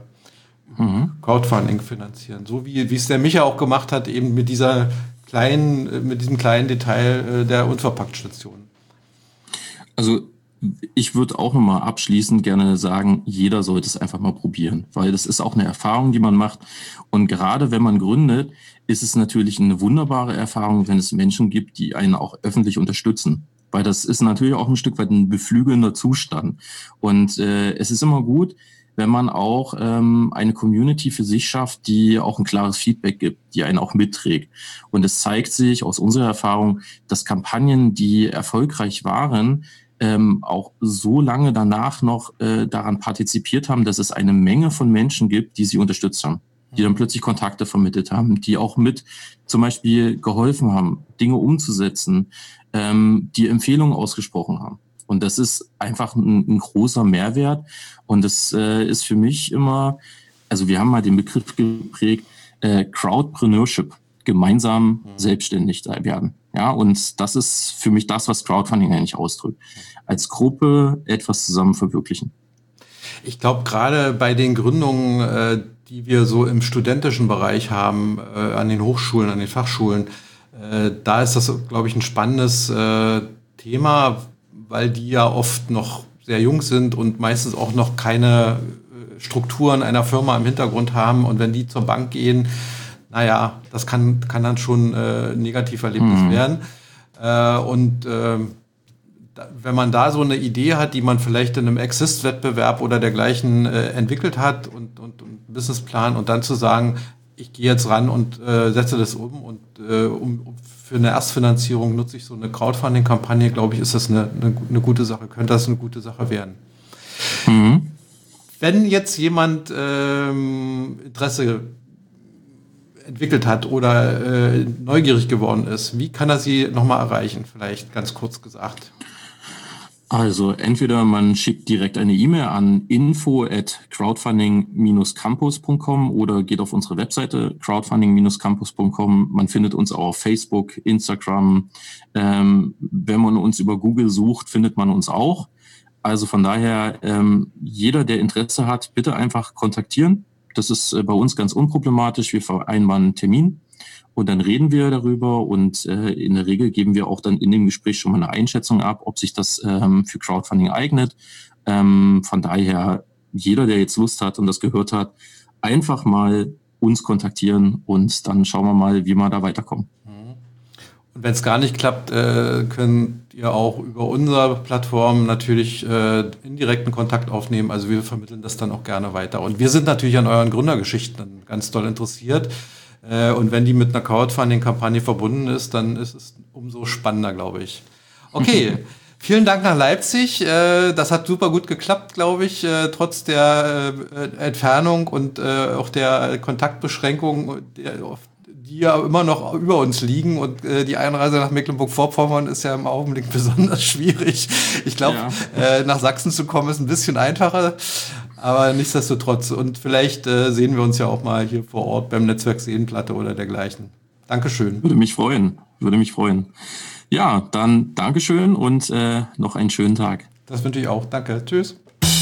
Crowdfunding finanzieren. So wie es der Micha auch gemacht hat, eben mit diesem kleinen Detail der Unverpackt-Station. Also ich würde auch nochmal abschließend gerne sagen, jeder sollte es einfach mal probieren, weil das ist auch eine Erfahrung, die man macht. Und gerade wenn man gründet, ist es natürlich eine wunderbare Erfahrung, wenn es Menschen gibt, die einen auch öffentlich unterstützen. Weil das ist natürlich auch ein Stück weit ein beflügelnder Zustand. Und es ist immer gut, wenn man auch eine Community für sich schafft, die auch ein klares Feedback gibt, die einen auch mitträgt. Und es zeigt sich aus unserer Erfahrung, dass Kampagnen, die erfolgreich waren, auch so lange danach noch daran partizipiert haben, dass es eine Menge von Menschen gibt, die sie unterstützt haben, die dann plötzlich Kontakte vermittelt haben, die auch mit zum Beispiel geholfen haben, Dinge umzusetzen, die Empfehlungen ausgesprochen haben. Und das ist einfach ein großer Mehrwert. Und das ist für mich immer, also wir haben mal den Begriff geprägt, Crowdpreneurship, gemeinsam selbstständig werden. Ja, und das ist für mich das, was Crowdfunding eigentlich ausdrückt. Als Gruppe etwas zusammen verwirklichen. Ich glaube, gerade bei den Gründungen, die wir so im studentischen Bereich haben, an den Hochschulen, an den Fachschulen, da ist das, glaube ich, ein spannendes Thema, weil die ja oft noch sehr jung sind und meistens auch noch keine Strukturen einer Firma im Hintergrund haben. Und wenn die zur Bank gehen, naja, das kann dann schon Negativerlebnis werden. Wenn man da so eine Idee hat, die man vielleicht in einem Exist-Wettbewerb oder dergleichen entwickelt hat und einen Businessplan und dann zu sagen, ich gehe jetzt ran und setze das um und für eine Erstfinanzierung nutze ich so eine Crowdfunding-Kampagne, glaube ich, ist das eine gute Sache, könnte das eine gute Sache werden. Mhm. Wenn jetzt jemand Interesse entwickelt hat oder neugierig geworden ist, wie kann er Sie nochmal erreichen? Vielleicht ganz kurz gesagt. Also entweder man schickt direkt eine E-Mail an info@crowdfunding-campus.com oder geht auf unsere Webseite crowdfunding-campus.com. Man findet uns auch auf Facebook, Instagram. Wenn man uns über Google sucht, findet man uns auch. Also von daher, jeder, der Interesse hat, bitte einfach kontaktieren. Das ist bei uns ganz unproblematisch. Wir vereinbaren einen Termin und dann reden wir darüber und in der Regel geben wir auch dann in dem Gespräch schon mal eine Einschätzung ab, ob sich das für Crowdfunding eignet. Von daher, jeder, der jetzt Lust hat und das gehört hat, einfach mal uns kontaktieren und dann schauen wir mal, wie wir da weiterkommen. Und wenn es gar nicht klappt, könnt ihr auch über unsere Plattform natürlich indirekten Kontakt aufnehmen. Also wir vermitteln das dann auch gerne weiter. Und wir sind natürlich an euren Gründergeschichten ganz doll interessiert. Und wenn die mit einer Crowdfunding-Kampagne verbunden ist, dann ist es umso spannender, glaube ich. Okay, Vielen Dank nach Leipzig. Das hat super gut geklappt, glaube ich, trotz der Entfernung und auch der Kontaktbeschränkungen, die ja immer noch über uns liegen. Und die Einreise nach Mecklenburg-Vorpommern ist ja im Augenblick besonders schwierig. Ich glaube, nach Sachsen zu kommen ist ein bisschen einfacher, aber nichtsdestotrotz. Und vielleicht sehen wir uns ja auch mal hier vor Ort beim Netzwerk Seenplatte oder dergleichen. Dankeschön. Würde mich freuen. Ja, dann Dankeschön und noch einen schönen Tag. Das wünsche ich auch. Danke. Tschüss.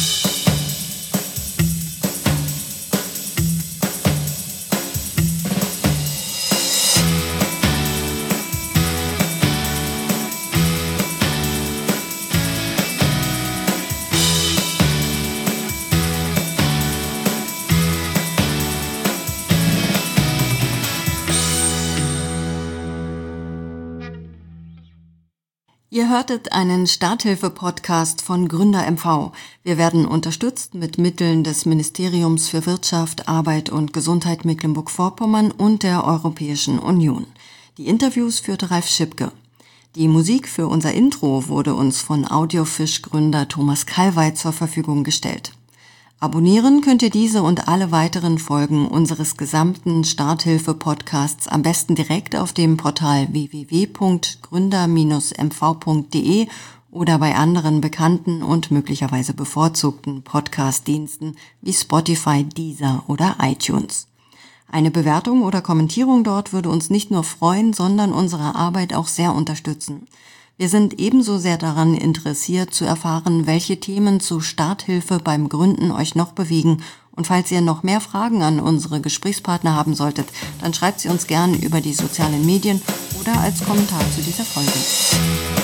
Ihr hörtet einen Starthilfe-Podcast von Gründer MV. Wir werden unterstützt mit Mitteln des Ministeriums für Wirtschaft, Arbeit und Gesundheit Mecklenburg-Vorpommern und der Europäischen Union. Die Interviews führte Ralf Schipke. Die Musik für unser Intro wurde uns von Audiofisch-Gründer Thomas Kalweit zur Verfügung gestellt. Abonnieren könnt ihr diese und alle weiteren Folgen unseres gesamten Starthilfe-Podcasts am besten direkt auf dem Portal www.gründer-mv.de oder bei anderen bekannten und möglicherweise bevorzugten Podcast-Diensten wie Spotify, Deezer oder iTunes. Eine Bewertung oder Kommentierung dort würde uns nicht nur freuen, sondern unsere Arbeit auch sehr unterstützen. Wir sind ebenso sehr daran interessiert, zu erfahren, welche Themen zu Starthilfe beim Gründen euch noch bewegen. Und falls ihr noch mehr Fragen an unsere Gesprächspartner haben solltet, dann schreibt sie uns gern über die sozialen Medien oder als Kommentar zu dieser Folge.